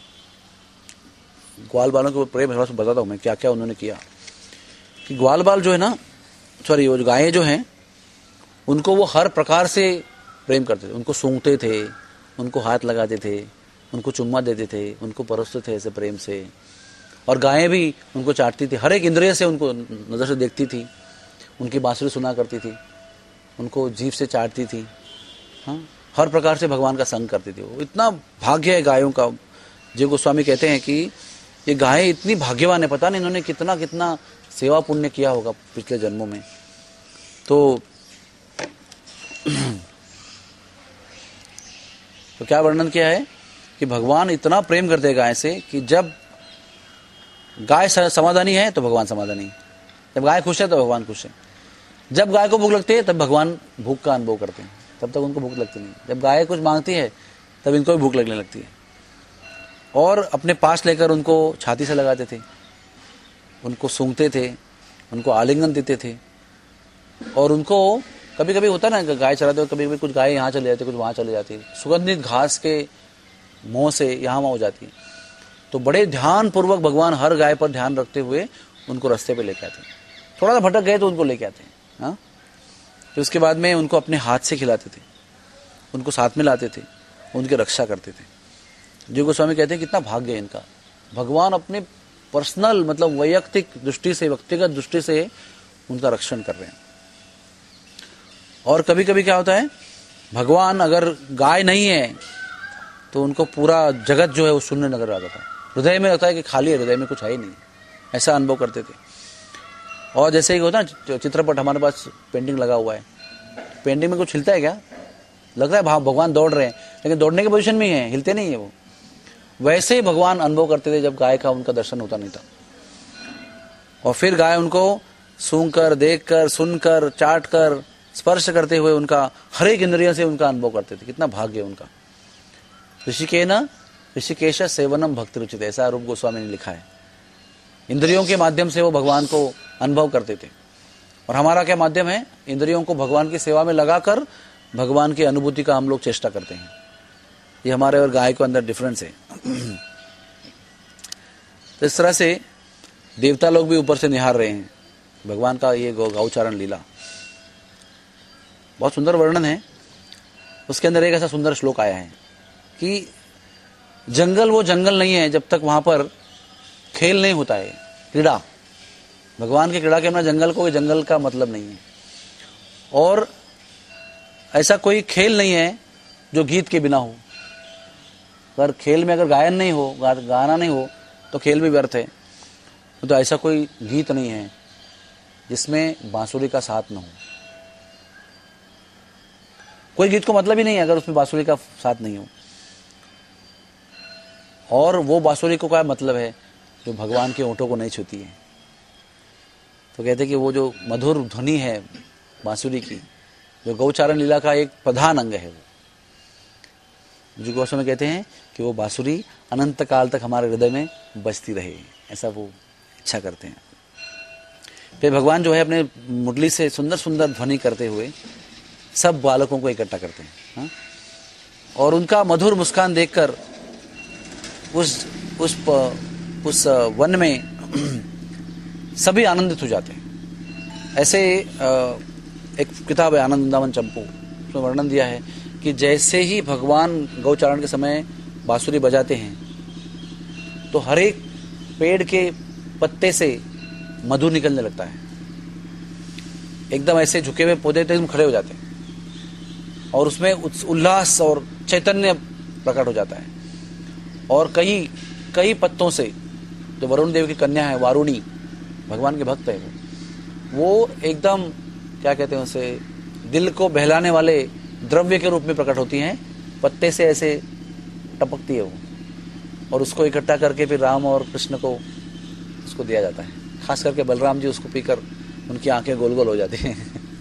ग्वाल बालों के प्रेम, थोड़ा सा बताता हूँ मैं क्या क्या उन्होंने किया। कि ग्वाल बाल जो है ना, सॉरी वो गायें जो हैं, उनको वो हर प्रकार से प्रेम करते थे। उनको सूंघते थे, उनको हाथ लगाते थे, उनको चुम्मा देते थे, उनको परोसते थे ऐसे प्रेम से। और गायें भी उनको चाटती थी, हर एक इंद्रिय से उनको नजर से देखती थी, उनकी बांसुरी सुना करती थी, उनको जीभ से चाटती थी। हाँ, हर प्रकार से भगवान का संग करती थी वो। इतना भाग्य है गायों का। जय गोस्वामी कहते हैं कि ये गायें इतनी भाग्यवान है, पता नहीं इन्होंने कितना कितना सेवा पुण्य किया होगा पिछले जन्मों में। तो क्या वर्णन किया है कि भगवान इतना प्रेम करते हैं गाय से कि जब गाय समाधानी है तो भगवान समाधानी है, जब गाय खुश है तो भगवान खुश है, जब गाय को भूख लगती है तब भगवान भूख का अनुभव करते हैं, तब तक उनको भूख लगती नहीं। जब गाय कुछ मांगती है तब इनको भी भूख लगने लगती है। और अपने पास लेकर उनको छाती से लगाते थे, उनको सूंघते थे, उनको आलिंगन देते थे। और उनको कभी कभी होता ना, गाय चराते हुए कभी कभी कुछ गाय यहाँ चले जाती, कुछ वहाँ चले जाती, सुगंधित घास के मोह से यहाँ वहाँ हो जाती है। तो बड़े ध्यान पूर्वक भगवान हर गाय पर ध्यान रखते हुए उनको रास्ते पे लेके आते हैं। थोड़ा सा भटक गए तो उनको लेके आते हैं। हाँ, तो उसके बाद में उनको अपने हाथ से खिलाते थे, उनको साथ में लाते थे, उनकी रक्षा करते थे। जीव गोस्वामी कहते हैं कितना भाग्य है इनका, भगवान अपने पर्सनल मतलब वैयक्तिक दृष्टि से, व्यक्तिगत दृष्टि से उनका रक्षण कर रहे हैं। और कभी कभी क्या होता है, भगवान अगर गाय नहीं है तो उनको पूरा जगत जो है वो शून्य नजर आ जाता है, हृदय में लगता है कि खाली है, हृदय में कुछ है ही नहीं, ऐसा अनुभव करते थे। और जैसे ही होता है चित्रपट, हमारे पास पेंटिंग लगा हुआ है, पेंटिंग में कुछ हिलता है क्या, लगता है भगवान दौड़ रहे हैं, लेकिन दौड़ने की पोजीशन में ही है, हिलते नहीं है वो। वैसे ही भगवान अनुभव करते थे जब गाय का उनका दर्शन होता नहीं था। और फिर गाय उनको सूंघकर, देखकर, सुनकर, चाटकर, स्पर्श करते हुए उनका हर एक इंद्रियों से उनका अनुभव करते थे। कितना भाग्य उनका। ऋषिकेश सेवनम भक्ति रुचित, ऐसा रूप गोस्वामी ने लिखा है। इंद्रियों के माध्यम से वो भगवान को अनुभव करते थे। और हमारा क्या माध्यम है, इंद्रियों को भगवान की सेवा में लगाकर भगवान की अनुभूति का हम लोग चेष्टा करते हैं। ये हमारे और गाय के अंदर डिफरेंस है। तो इस तरह से देवता लोग भी ऊपर से निहार रहे हैं भगवान का ये गौचारण लीला। बहुत सुंदर वर्णन है उसके अंदर। एक ऐसा सुंदर श्लोक आया है कि जंगल वो जंगल नहीं है जब तक वहां पर खेल नहीं होता है, क्रीड़ा। भगवान की क्रीड़ा के बिना जंगल को जंगल का मतलब नहीं है। और ऐसा कोई खेल नहीं है जो गीत के बिना हो। अगर खेल में अगर गायन नहीं हो, गाना नहीं हो तो खेल भी व्यर्थ है। तो ऐसा कोई गीत नहीं है जिसमें बांसुरी का साथ न हो। कोई गीत को मतलब ही नहीं है अगर उसमें बांसुरी का साथ नहीं हो। और वो बांसुरी को क्या मतलब है, जो भगवान के होठों को नहीं छूती है। तो कहते हैं कि वो जो मधुर ध्वनि है बांसुरी की, जो गौचारण लीला का एक प्रधान अंग है, वो जो गोस्वामी कहते हैं कि वो बांसुरी अनंत काल तक हमारे हृदय में बजती रहे, ऐसा वो इच्छा करते हैं। फिर भगवान जो है अपने मुरली से सुंदर सुंदर ध्वनि करते हुए सब बालकों को इकट्ठा करते हैं। हाँ? और उनका मधुर मुस्कान देखकर उस वन में सभी आनंदित हो जाते हैं। ऐसे एक किताब है आनंद वृंदावन चंपू, उसमें वर्णन दिया है कि जैसे ही भगवान गौचारण के समय बांसुरी बजाते हैं तो हर एक पेड़ के पत्ते से मधु निकलने लगता है। एकदम ऐसे झुके हुए पौधे एकदम खड़े हो जाते हैं और उसमें उल्लास और चैतन्य प्रकट हो जाता है। और कई पत्तों से, जो वरुण देव की कन्या है वारुणी, भगवान के भक्त है वो एकदम क्या कहते हैं उसे, दिल को बहलाने वाले द्रव्य के रूप में प्रकट होती हैं। पत्ते से ऐसे टपकती है वो, और उसको इकट्ठा करके फिर राम और कृष्ण को उसको दिया जाता है। खास करके बलराम जी उसको पीकर उनकी आंखें गोल गोल हो जाती हैं।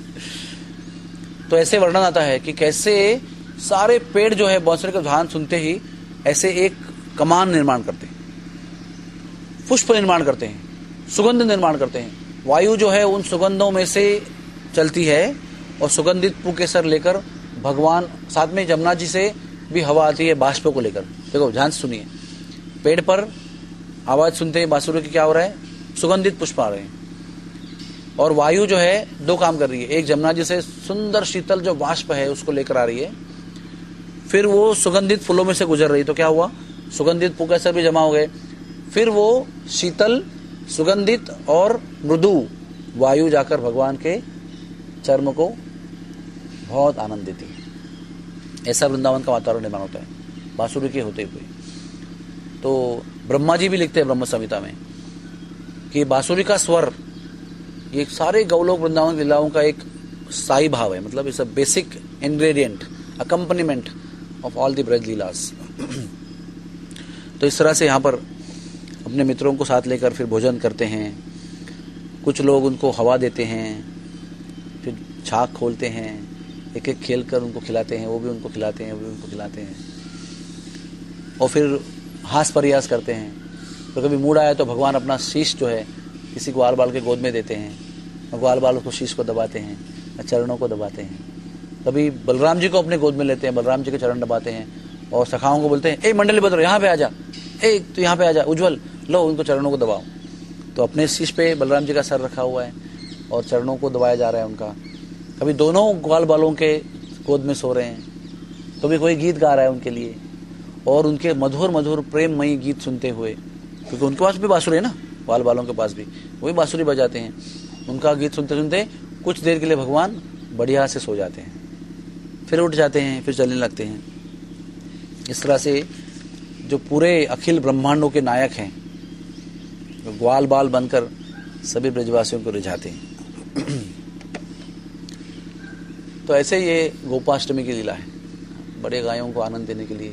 तो ऐसे वर्णन आता है कि कैसे सारे पेड़ जो है बांसुरी का ध्यान सुनते ही ऐसे एक कमान निर्माण करते हैं, पुष्प निर्माण करते हैं, सुगंध निर्माण करते हैं। वायु जो है उन सुगंधों में से चलती है और सुगंधित पुकेसर लेकर भगवान, साथ में जमुना जी से भी हवा आती है बाष्प को लेकर। देखो ध्यान से सुनिए, पेड़ पर आवाज सुनते ही बांसुरी की क्या हो रहा है, सुगंधित पुष्प आ रहे हैं। और वायु जो है दो काम कर रही है, एक जमुना जी से सुंदर शीतल जो बाष्प है उसको लेकर आ रही है, फिर वो सुगंधित फूलों में से गुजर रही, तो क्या हुआ, सुगंधित पुकेसर भी जमा हो गए। फिर वो शीतल, सुगंधित और मृदु वायु जाकर भगवान के चर्म को बहुत आनंद देती है। ऐसा वृंदावन का वातावरण निर्माण होता है बांसुरी के होते हुए। तो ब्रह्मा जी भी लिखते हैं ब्रह्म संहिता में कि बांसुरी का स्वर ये सारे गौलोक वृंदावन लीलाओं का एक स्थायी भाव है, मतलब it's a basic ingredient, accompaniment of all the Braj lilas. तो इस तरह से यहाँ पर अपने मित्रों को साथ लेकर फिर भोजन करते हैं। कुछ लोग उनको हवा देते हैं, फिर छाक खोलते हैं, एक एक खेल कर उनको खिलाते हैं, वो भी उनको खिलाते हैं, वो भी उनको खिलाते हैं। और फिर हास प्रयास करते हैं। तो कभी मूड आया तो भगवान अपना शीश जो है किसी ग्वाल बाल के गोद में देते हैं, ग्वाल बाल उसको शीश को दबाते हैं, चरणों को दबाते हैं। कभी बलराम जी को अपने गोद में लेते हैं, बलराम जी के चरण दबाते हैं और सखाओं को बोलते हैं, ए मंडली बदरो यहाँ पे आ जा, ए तो यहाँ पे आ जा, उज्जवल लो उनको चरणों को दबाओ। तो अपने शीश पे बलराम जी का सर रखा हुआ है और चरणों को दबाया जा रहा है उनका। कभी दोनों ग्वाल बालों के गोद में सो रहे हैं, कभी कोई गीत गा रहा है उनके लिए। और उनके मधुर मधुर प्रेममयी गीत सुनते हुए, क्योंकि उनके पास भी बांसुरी है ना, बाल बालों के पास भी वही बांसुरी बजाते हैं, उनका गीत सुनते सुनते कुछ देर के लिए भगवान बढ़िया से सो जाते हैं, फिर उठ जाते हैं, फिर चलने लगते हैं। इस तरह से जो पूरे अखिल ब्रह्मांडों के नायक हैं, जो ग्वाल बाल बनकर सभी ब्रजवासियों को रिझाते हैं। तो ऐसे ये गोपाष्टमी की लीला है, बड़े गायों को आनंद देने के लिए।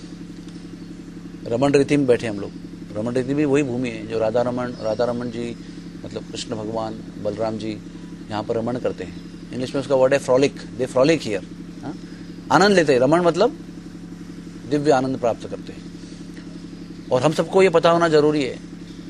रमण रीति में बैठे हम लोग। रमण रीति भी वही भूमि है जो राधा रमण जी, मतलब कृष्ण भगवान, बलराम जी यहाँ पर रमण करते हैं। इंग्लिश में उसका वर्ड है फ्रॉलिक, दे फ्रॉलिक हियर, आनंद लेते हैं। रमण मतलब दिव्य आनंद प्राप्त करते हैं। और हम सबको ये पता होना जरूरी है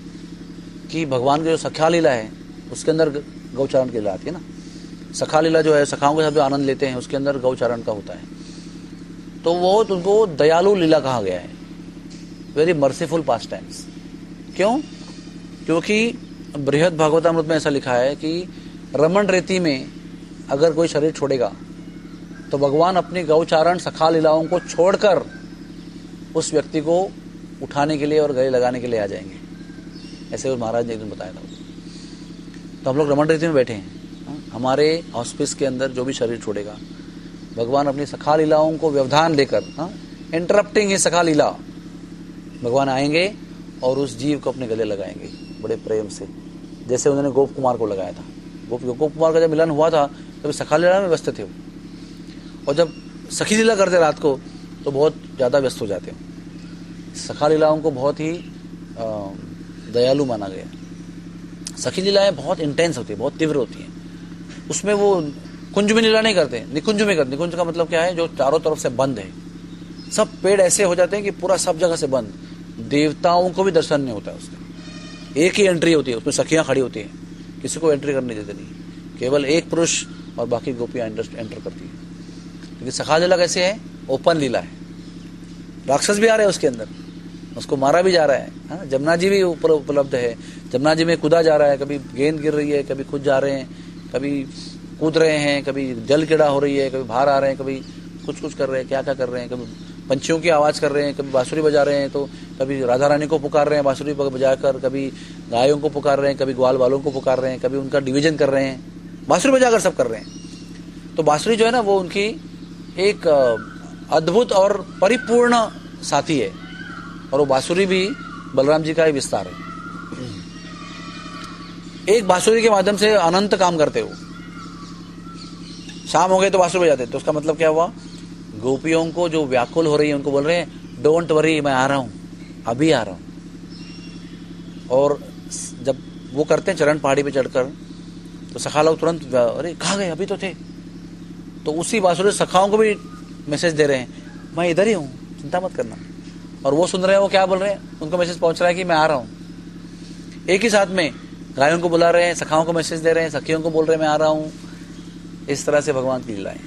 कि भगवान की जो सखा लीला है उसके अंदर गौचारण की लीला आती है ना। सखा लीला जो है, सखाओं के साथ जो आनंद लेते हैं, उसके अंदर गौचारण का होता है। तो वो उनको दयालु लीला कहा गया है, वेरी मर्सीफुल पास टाइम्स। क्यों? क्योंकि बृहद भागवतामृत में ऐसा लिखा है कि रमण रीति में अगर कोई शरीर छोड़ेगा तो भगवान अपनी गौचारण सखा लीलाओं को छोड़कर उस व्यक्ति को उठाने के लिए और गले लगाने के लिए आ जाएंगे। ऐसे वो महाराज ने एक दिन बताया था। तो हम लोग रमण रीति में बैठे हैं। हमारे ऑस्पिस के अंदर जो भी शरीर छोड़ेगा, भगवान अपनी सखा लीलाओं को व्यवधान देकर, इंटरप्टिंग ही सखा लीला, भगवान आएंगे और उस जीव को अपने गले लगाएंगे बड़े प्रेम से, जैसे उन्होंने गोप कुमार को लगाया था। गोप कुमार का जब मिलन हुआ था तब सखा लीला में व्यस्त थे वो, और जब सखी लीला करते रात को तो बहुत ज़्यादा व्यस्त हो जाते हो। सखा लीलाओं को बहुत ही दयालु माना गया। सखी लीलाएं बहुत इंटेंस होती है, बहुत तीव्र होती हैं। उसमें वो कुंज में लीला नहीं करते, निकुंज में करते। निकुंज का मतलब क्या है? जो चारों तरफ से बंद है, सब पेड़ ऐसे हो जाते हैं कि पूरा सब जगह से बंद, देवताओं को भी दर्शन नहीं होता है उसका। एक ही एंट्री होती है, उसमें सखियां खड़ी होती हैं, किसी को एंट्री करने देते नहीं, केवल एक पुरुष और बाकी गोपियां एंटर करती है। लेकिन सखा लीला कैसे है? ओपन लीला है। राक्षस भी आ रहे हैं उसके अंदर, उसको मारा भी जा रहा है। जमुना जी भी ऊपर उपलब्ध है, जमुना जी में कूदा जा रहा है, कभी गेंद गिर रही है, कभी खुद जा रहे हैं, कभी कूद रहे हैं, कभी जल कीड़ा हो रही है, कभी बाहर आ रहे हैं, कभी कुछ कर रहे हैं, क्या कर रहे हैं, कभी पंछियों की आवाज़ कर रहे हैं, कभी बांसुरी बजा रहे हैं, तो कभी राधा रानी को पुकार रहे हैं बांसुरी बजाकर, कभी गायों को पुकार रहे हैं, कभी ग्वाल बालों को पुकार रहे हैं, कभी उनका डिवीजन कर रहे हैं, बांसुरी बजाकर सब कर रहे हैं। तो बांसुरी जो है ना, वो उनकी एक अद्भुत और परिपूर्ण साथी है, और वो बांसुरी भी बलराम जी का ही विस्तार है। एक बांसुरी के माध्यम से अनंत काम करते हो। शाम हो गए तो बांसुरी बजाते, तो उसका मतलब क्या हुआ? गोपियों को जो व्याकुल हो रही है उनको बोल रहे हैं डोंट वरी, मैं आ रहा हूं, अभी आ रहा हूं। और जब वो करते हैं चरण पहाड़ी पे चढ़कर, तो सखा लोग तुरंत, अरे कहाँ गए, अभी तो थे। तो उसी बांसुरी सखाओं को भी मैसेज दे रहे हैं, मैं इधर ही हूं, चिंता मत करना। और वो सुन रहे हैं, वो क्या बोल रहे हैं, उनको मैसेज पहुंच रहा है कि मैं आ रहा हूं। एक ही साथ में गायों को बुला रहे हैं, सखाओं को मैसेज दे रहे हैं, सखियों को बोल रहे हैं मैं आ रहा हूं। इस तरह से भगवान की लीलाएं।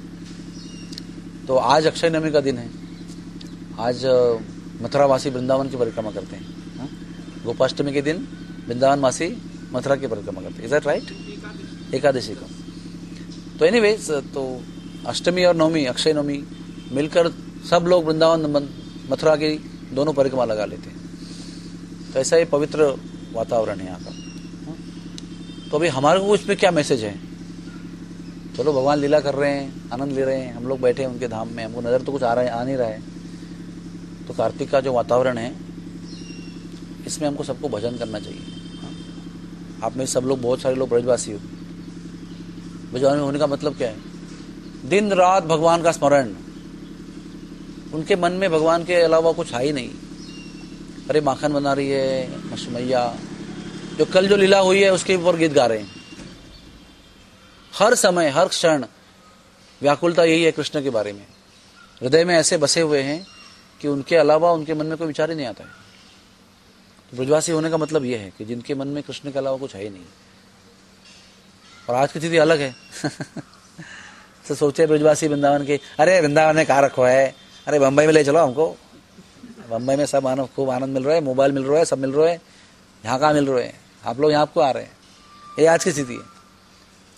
तो आज अक्षय नवमी का दिन है। आज मथुरावासी वृंदावन की परिक्रमा करते हैं। गोपाष्टमी के दिन वृंदावनवासी मथुरा की परिक्रमा करते हैं। Is that right? एकादशी को। तो एनीवेज, तो अष्टमी और नवमी, अक्षय नवमी मिलकर सब लोग वृंदावन मथुरा की दोनों परिक्रमा लगा लेते हैं। तो ऐसा ही पवित्र वातावरण है यहाँ का। तो अभी हमारे को इसमें क्या मैसेज है? चलो भगवान लीला कर रहे हैं, आनंद ले रहे हैं, हम लोग बैठे हैं उनके धाम में, हमको नजर तो कुछ आ नहीं रहा है। तो कार्तिक का जो वातावरण है, इसमें हमको सबको भजन करना चाहिए। आप में सब लोग, बहुत सारे लोग ब्रजवासी हो। ब्रजवासी होने का मतलब क्या है? दिन रात भगवान का स्मरण, उनके मन में भगवान के अलावा कुछ है ही नहीं। अरे माखन बना रही है मैया, जो कल जो लीला हुई है उसके ऊपर गीत गा रहे हैं। हर समय हर क्षण व्याकुलता यही है कृष्ण के बारे में। हृदय में ऐसे बसे हुए हैं कि उनके अलावा उनके मन में कोई विचार ही नहीं आता है। तो ब्रजवासी होने का मतलब यह है कि जिनके मन में कृष्ण के अलावा कुछ है ही नहीं। और आज की स्थिति अलग है। तो सोचे ब्रजवासी वृंदावन के, अरे वृंदावन में कहाँ रखो है, अरे बम्बई में ले चलो हमको, बम्बई में सब खूब आनंद मिल रहा है, मोबाइल मिल रहा है, सब मिल रहा है, यहाँ कहाँ मिल रहे हैं, आप लोग यहाँ आपको आ रहे हैं। ये आज की स्थिति है,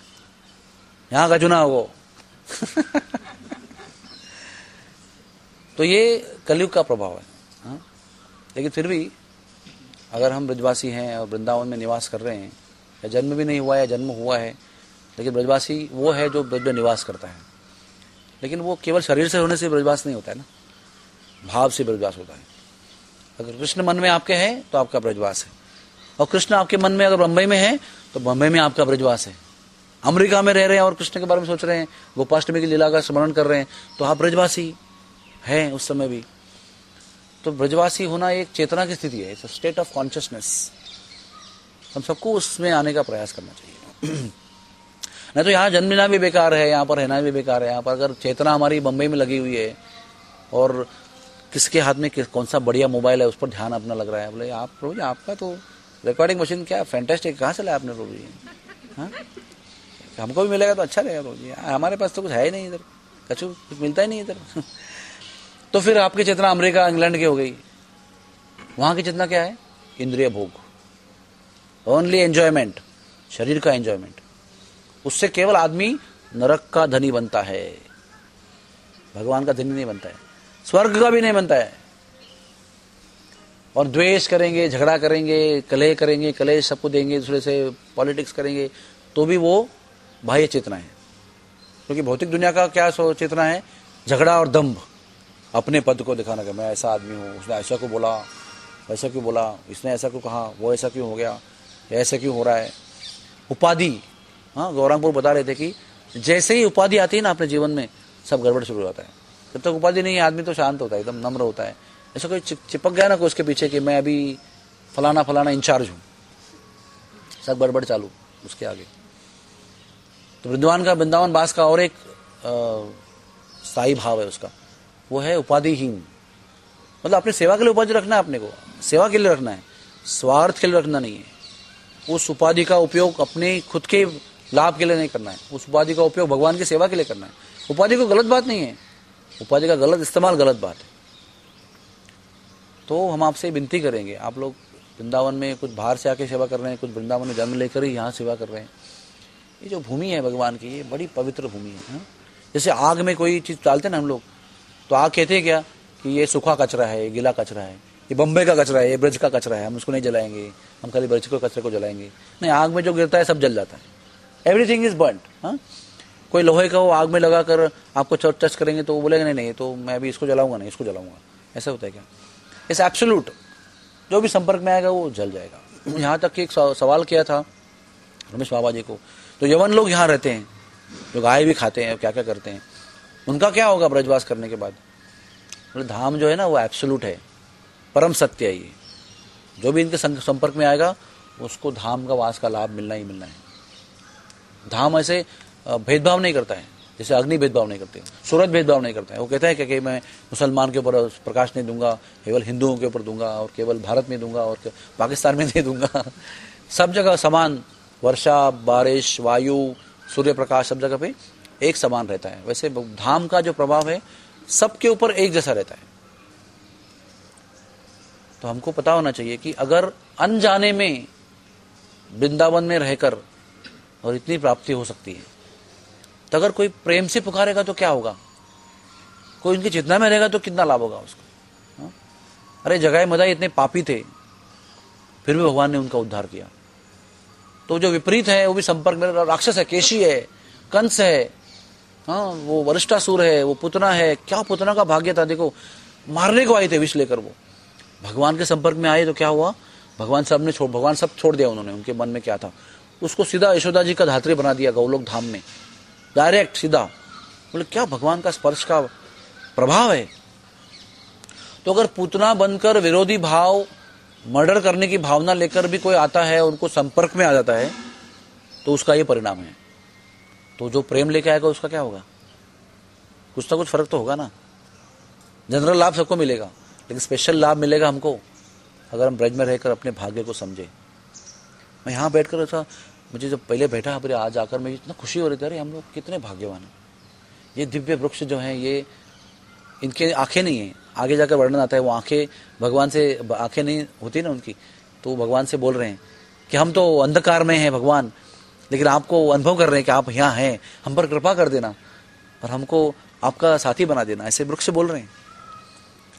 यहाँ का चुनाव वो। तो ये कलयुग का प्रभाव है। हाँ? लेकिन फिर भी अगर हम ब्रजवासी हैं और वृंदावन में निवास कर रहे हैं, या जन्म भी नहीं हुआ या जन्म हुआ है, लेकिन ब्रजवासी वो है जो ब्रज में निवास करता है। लेकिन वो केवल शरीर से होने से ब्रजवास नहीं होता है ना, भाव से ब्रजवास होता है। अगर कृष्ण मन में आपके हैं तो आपका ब्रजवास है, और कृष्ण आपके मन में अगर बम्बई में है तो बम्बई में आपका ब्रजवास है। अमेरिका में रह रहे हैं और कृष्ण के बारे में सोच रहे हैं, गोपाष्टमी की लीला का स्मरण कर रहे हैं, तो आप ब्रजवासी हैं उस समय भी। तो ब्रजवासी होना एक चेतना की स्थिति है, इट्स स्टेट ऑफ कॉन्शियसनेस। हम सबको उसमें आने का प्रयास करना चाहिए। नहीं तो यहाँ जन्म लेना भी बेकार है, यहाँ पर रहना भी बेकार है। यहाँ पर अगर चेतना हमारी बम्बई में लगी हुई है और किसके हाथ में कौन सा बढ़िया मोबाइल है उस पर ध्यान अपना लग रहा है, बोले आप प्रभु जी आपका तो रिकॉर्डिंग मशीन क्या फैंटास्टिक, कहाँ से लाया आपने प्रभु जी? हाँ, हमको भी मिलेगा तो अच्छा रहेगा प्रभु जी, हमारे पास तो कुछ है ही नहीं इधर, कुछ मिलता ही नहीं इधर। तो फिर आपकी चेतना अमेरिका इंग्लैंड की हो गई। वहां की चेतना क्या है? इंद्रिय भोग, ओनली एंजॉयमेंट, शरीर का एंजॉयमेंट। उससे केवल आदमी नरक का धनी बनता है, भगवान का धनी नहीं बनता है, स्वर्ग का भी नहीं बनता है। और द्वेष करेंगे, झगड़ा करेंगे, कलह करेंगे, कलेश सबको देंगे दूसरे से, पॉलिटिक्स करेंगे, तो भी वो बाह्य चेतना है। क्योंकि भौतिक दुनिया का क्या चेतना है? झगड़ा और दंभ, अपने पद को दिखाना कि मैं ऐसा आदमी हूँ, उसने ऐसा क्यों बोला, ऐसा क्यों बोला, इसने ऐसा क्यों कहा, वो ऐसा क्यों हो गया, ऐसा क्यों हो रहा है। उपाधि, हाँ, गौरांगपुर बता रहे थे कि जैसे ही उपाधि आती है ना अपने जीवन में, सब गड़बड़ शुरू हो जाता है। जब तक उपाधि नहीं है आदमी तो शांत होता है, एकदम नम्र होता है। ऐसा कोई चिपक गया ना कोई उसके पीछे कि मैं अभी फलाना फलाना इंचार्ज हूँ, सब गड़बड़ चालू उसके आगे। तो वृंदावन वास का और एक स्थायी भाव है उसका, वो है उपाधिहीन। मतलब अपनी सेवा के लिए उपाधि रखना है, अपने को सेवा के लिए रखना है, स्वार्थ के लिए रखना नहीं है। उस उपाधि का उपयोग अपने खुद के लाभ के लिए नहीं करना है, उस उपाधि का उपयोग भगवान की सेवा के लिए करना है। उपाधि को गलत बात नहीं है, उपाधि का गलत इस्तेमाल गलत बात है। तो हम आपसे विनती करेंगे, आप लोग वृंदावन में कुछ बाहर से आके सेवा कर रहे हैं, कुछ वृंदावन में जन्म लेकर ही यहाँ सेवा कर रहे हैं। ये जो भूमि है भगवान की, ये बड़ी पवित्र भूमि है। जैसे आग में कोई चीज़ डालते हैं ना हम लोग, तो आग कहते हैं क्या कि ये सूखा कचरा है, ये गीला कचरा है, ये बम्बई का कचरा है, ये ब्रज का कचरा है, हम उसको नहीं जलाएंगे, हम खाली ब्रज के कचरे को जलाएंगे। नहीं, आग में जो गिरता है सब जल जाता है, एवरीथिंग इज बर्न्ड। हाँ, कोई लोहे का वो आग में लगाकर आपको टच करेंगे तो वो बोलेगा नहीं नहीं, तो मैं अभी इसको जलाऊंगा नहीं, इसको जलाऊंगा। ऐसा होता है क्या? इस एब्सोल्यूट जो भी संपर्क में आएगा वो जल जाएगा। यहाँ तक कि एक सवाल किया था रमेश बाबा जी को, तो यवन लोग यहाँ रहते हैं, जो गाय भी खाते हैं, क्या क्या करते हैं, उनका क्या होगा ब्रजवास करने के बाद? धाम जो है ना वो एब्सोल्यूट है, परम सत्य है। ये जो भी इनके संपर्क में आएगा उसको धाम का वास का लाभ मिलना ही मिलना है। धाम ऐसे भेदभाव नहीं करता है, जैसे अग्नि भेदभाव नहीं करते, सूरज भेदभाव नहीं करता है। वो कहता है कि मैं मुसलमान के ऊपर प्रकाश नहीं दूंगा, केवल हिंदुओं के ऊपर दूंगा, और केवल भारत में दूंगा और पाकिस्तान में नहीं दूंगा। सब जगह समान, वर्षा, बारिश, वायु, सूर्य प्रकाश सब जगह पे एक समान रहता है। वैसे धाम का जो प्रभाव है सबके ऊपर एक जैसा रहता है। तो हमको पता होना चाहिए कि अगर अनजाने में वृंदावन में रहकर और इतनी प्राप्ति हो सकती है, तो अगर कोई प्रेम से पुकारेगा तो क्या होगा, कोई उनकी चेतना में रहेगा तो कितना लाभ होगा उसको। अरे जगाए मदाई इतने पापी थे, फिर भी भगवान ने उनका उद्धार किया। तो जो विपरीत है वो भी संपर्क में, राक्षस है, केशी है, कंस है, हाँ, वो वरिष्ठासुर है, वो पुतना है। क्या पुतना का भाग्य था, देखो मारने को आए थे विष लेकर, वो भगवान के संपर्क में आए तो क्या हुआ, भगवान सब छोड़ दिया उन्होंने। उनके मन में क्या था, उसको सीधा यशोदा जी का धात्री बना दिया गौलोक धाम में, डायरेक्ट सीधा। बोले क्या भगवान का स्पर्श का प्रभाव है। तो अगर पुतना बनकर विरोधी भाव, मर्डर करने की भावना लेकर भी कोई आता है, उनको संपर्क में आ जाता है, तो उसका ये परिणाम है। तो जो प्रेम लेके आएगा उसका क्या होगा, कुछ ना कुछ फर्क तो होगा ना। जनरल लाभ सबको मिलेगा, लेकिन स्पेशल लाभ मिलेगा हमको अगर हम ब्रज में रहकर अपने भाग्य को समझे। मैं यहाँ बैठकर ऐसा, मुझे जब पहले बैठा फिर आज आकर मुझे इतना खुशी हो रही थी, अरे हम लोग कितने भाग्यवान हैं। ये दिव्य वृक्ष जो हैं, ये इनके आंखें नहीं है, आगे जाकर वर्णन आता है, वो आंखें भगवान से, आंखें नहीं होती ना उनकी, तो भगवान से बोल रहे हैं कि हम तो अंधकार में हैं भगवान, लेकिन आपको अनुभव कर रहे हैं कि आप यहाँ हैं, हम पर कृपा कर देना और हमको आपका साथी बना देना। ऐसे वृक्ष बोल रहे हैं।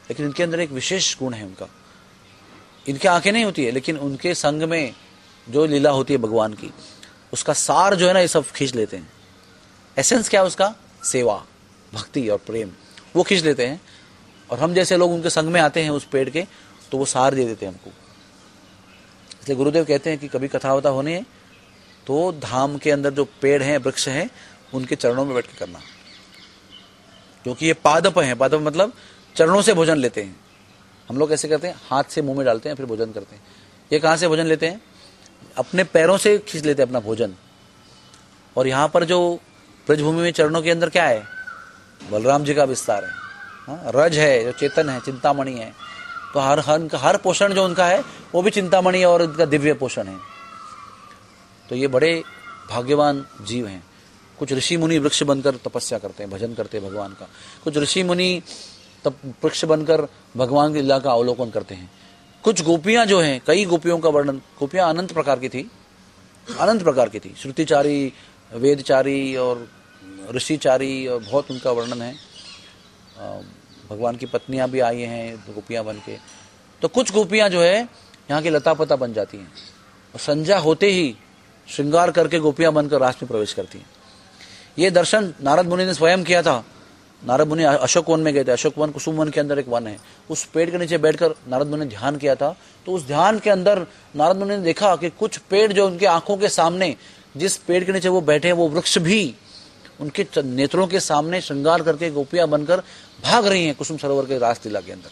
लेकिन इनके अंदर एक विशेष गुण है उनका। इनकी आंखें नहीं होती है, लेकिन उनके संग में जो लीला होती है भगवान की, उसका सार जो है ना, ये सब खींच लेते हैं। एसेंस क्या है उसका? सेवा, भक्ति और प्रेम, वो खींच लेते हैं। और हम जैसे लोग उनके संग में आते हैं उस पेड़ के, तो वो सार दे देते हैं हमको। इसलिए गुरुदेव कहते हैं कि कभी कथावता होने है तो धाम के अंदर जो पेड़ हैं, वृक्ष हैं, उनके चरणों में बैठ के करना, क्योंकि ये पादप हैं। पादप मतलब चरणों से भोजन लेते हैं। हम लोग कैसे करते हैं? हाथ से मुंह में डालते हैं फिर भोजन करते हैं। ये कहाँ से भोजन लेते हैं? अपने पैरों से खींच लेते हैं अपना भोजन। और यहाँ पर जो ब्रजभूमि में चरणों के अंदर क्या है? बलराम जी का विस्तार है, हाँ, रज है, जो चेतन है, चिंतामणि है। तो हर पोषण जो उनका है वो भी चिंतामणि और उनका दिव्य पोषण है। तो ये बड़े भाग्यवान जीव हैं। कुछ ऋषि मुनि वृक्ष बनकर तपस्या करते हैं, भजन करते हैं भगवान का। कुछ ऋषि मुनि तब वृक्ष बनकर भगवान की लीला का अवलोकन करते हैं। कुछ गोपियां जो हैं, कई गोपियों का वर्णन, गोपियां अनंत प्रकार की थी, अनंत प्रकार की थी, श्रुतिचारी, वेदचारी और ऋषिचारी, और बहुत उनका वर्णन है। भगवान की पत्नियां भी आई हैं गोपियां बन के। तो कुछ गोपियां जो है यहाँ की लता पता बन जाती हैं, और संध्या होते ही श्रृंगार करके गोपियां बनकर रास में प्रवेश करती हैं। ये दर्शन नारद मुनि ने स्वयं किया था। नारद मुनि अशोक वन में गए थे। अशोक वन कुसुम वन के अंदर एक वन है, उस पेड़ के नीचे बैठकर नारद मुनि ने ध्यान किया था। तो उस ध्यान के अंदर नारद मुनि ने देखा कि कुछ पेड़ जो उनके आंखों के सामने, जिस पेड़ के नीचे वो बैठे, वो वृक्ष भी उनके नेत्रों के सामने श्रृंगार करके गोपियां बनकर भाग रही हैं कुसुम सरोवर के रास लीला के अंदर।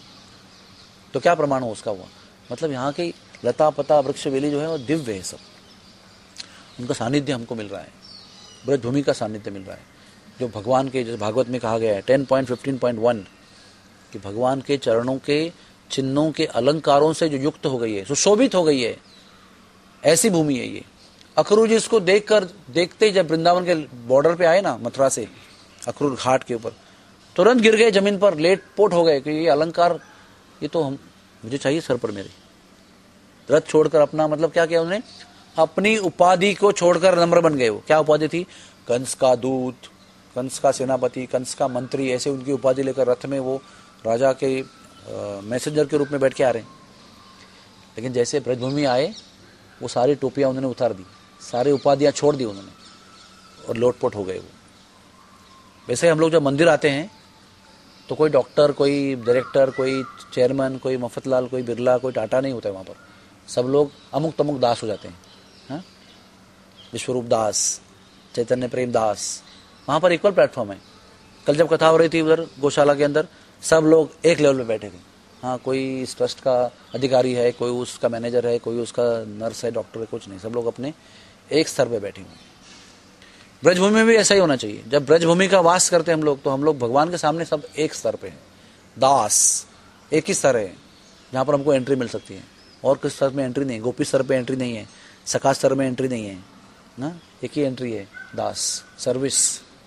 तो क्या प्रमाण हो उसका हुआ? मतलब यहाँ की लता पता वृक्ष वेली जो है वो दिव्य है, सब उनका सानिध्य हमको मिल रहा है, ब्रजभूमि का सानिध्य मिल रहा है। जो भगवान के, जैसे भागवत में कहा गया है 10.15.1 कि भगवान के चरणों के चिन्हों के अलंकारों से जो युक्त हो गई है, सुशोभित हो गई है, ऐसी भूमि है ये। अखरूर जी इसको देखते ही जब वृंदावन के बॉर्डर पे आए ना, मथुरा से अखरूर घाट के ऊपर, तुरंत गिर गए जमीन पर, लेट पोट हो गए कि ये अलंकार, ये तो मुझे चाहिए सर पर मेरे। रथ छोड़कर अपना, मतलब क्या किया उन्होंने? अपनी उपाधि को छोड़कर नम्र बन गए। वो क्या उपाधि थी? कंस का दूत, कंस का सेनापति, कंस का मंत्री, ऐसे उनकी उपाधि लेकर रथ में वो राजा के मैसेंजर के रूप में बैठ के आ रहे हैं। लेकिन जैसे ब्रजभूमि आए, वो सारी टोपियां उन्होंने उतार दी, सारी उपाधियां छोड़ दी उन्होंने, और लोटपोट हो गए वो। वैसे हम लोग जब मंदिर आते हैं तो कोई डॉक्टर, कोई डायरेक्टर, कोई चेयरमैन, कोई मफतलाल, कोई बिरला, कोई टाटा नहीं होता है वहाँ पर। सब लोग अमुक तमुक दास हो जाते हैं, हाँ? विश्वरूप दास, चैतन्य प्रेम दास, वहाँ पर इक्वल प्लेटफॉर्म है। कल जब कथा हो रही थी उधर गौशाला के अंदर, सब लोग एक लेवल पे बैठे थे। हाँ, कोई इस ट्रस्ट का अधिकारी है, कोई उसका मैनेजर है, कोई उसका नर्स है, डॉक्टर है, कुछ नहीं, सब लोग अपने एक स्तर पे बैठे हुए। ब्रजभूमि में भी ऐसा ही होना चाहिए। जब ब्रजभूमि का वास करते हैं हम लोग, तो हम लोग भगवान के सामने सब एक स्तर पे हैं। दास एक ही स्तर है जहाँ पर हमको एंट्री मिल सकती है, और किस स्तर में एंट्री नहीं। गोपी स्तर पे एंट्री नहीं है, सखा स्तर में एंट्री नहीं है ना, एक ही एंट्री है, दास, सर्विस।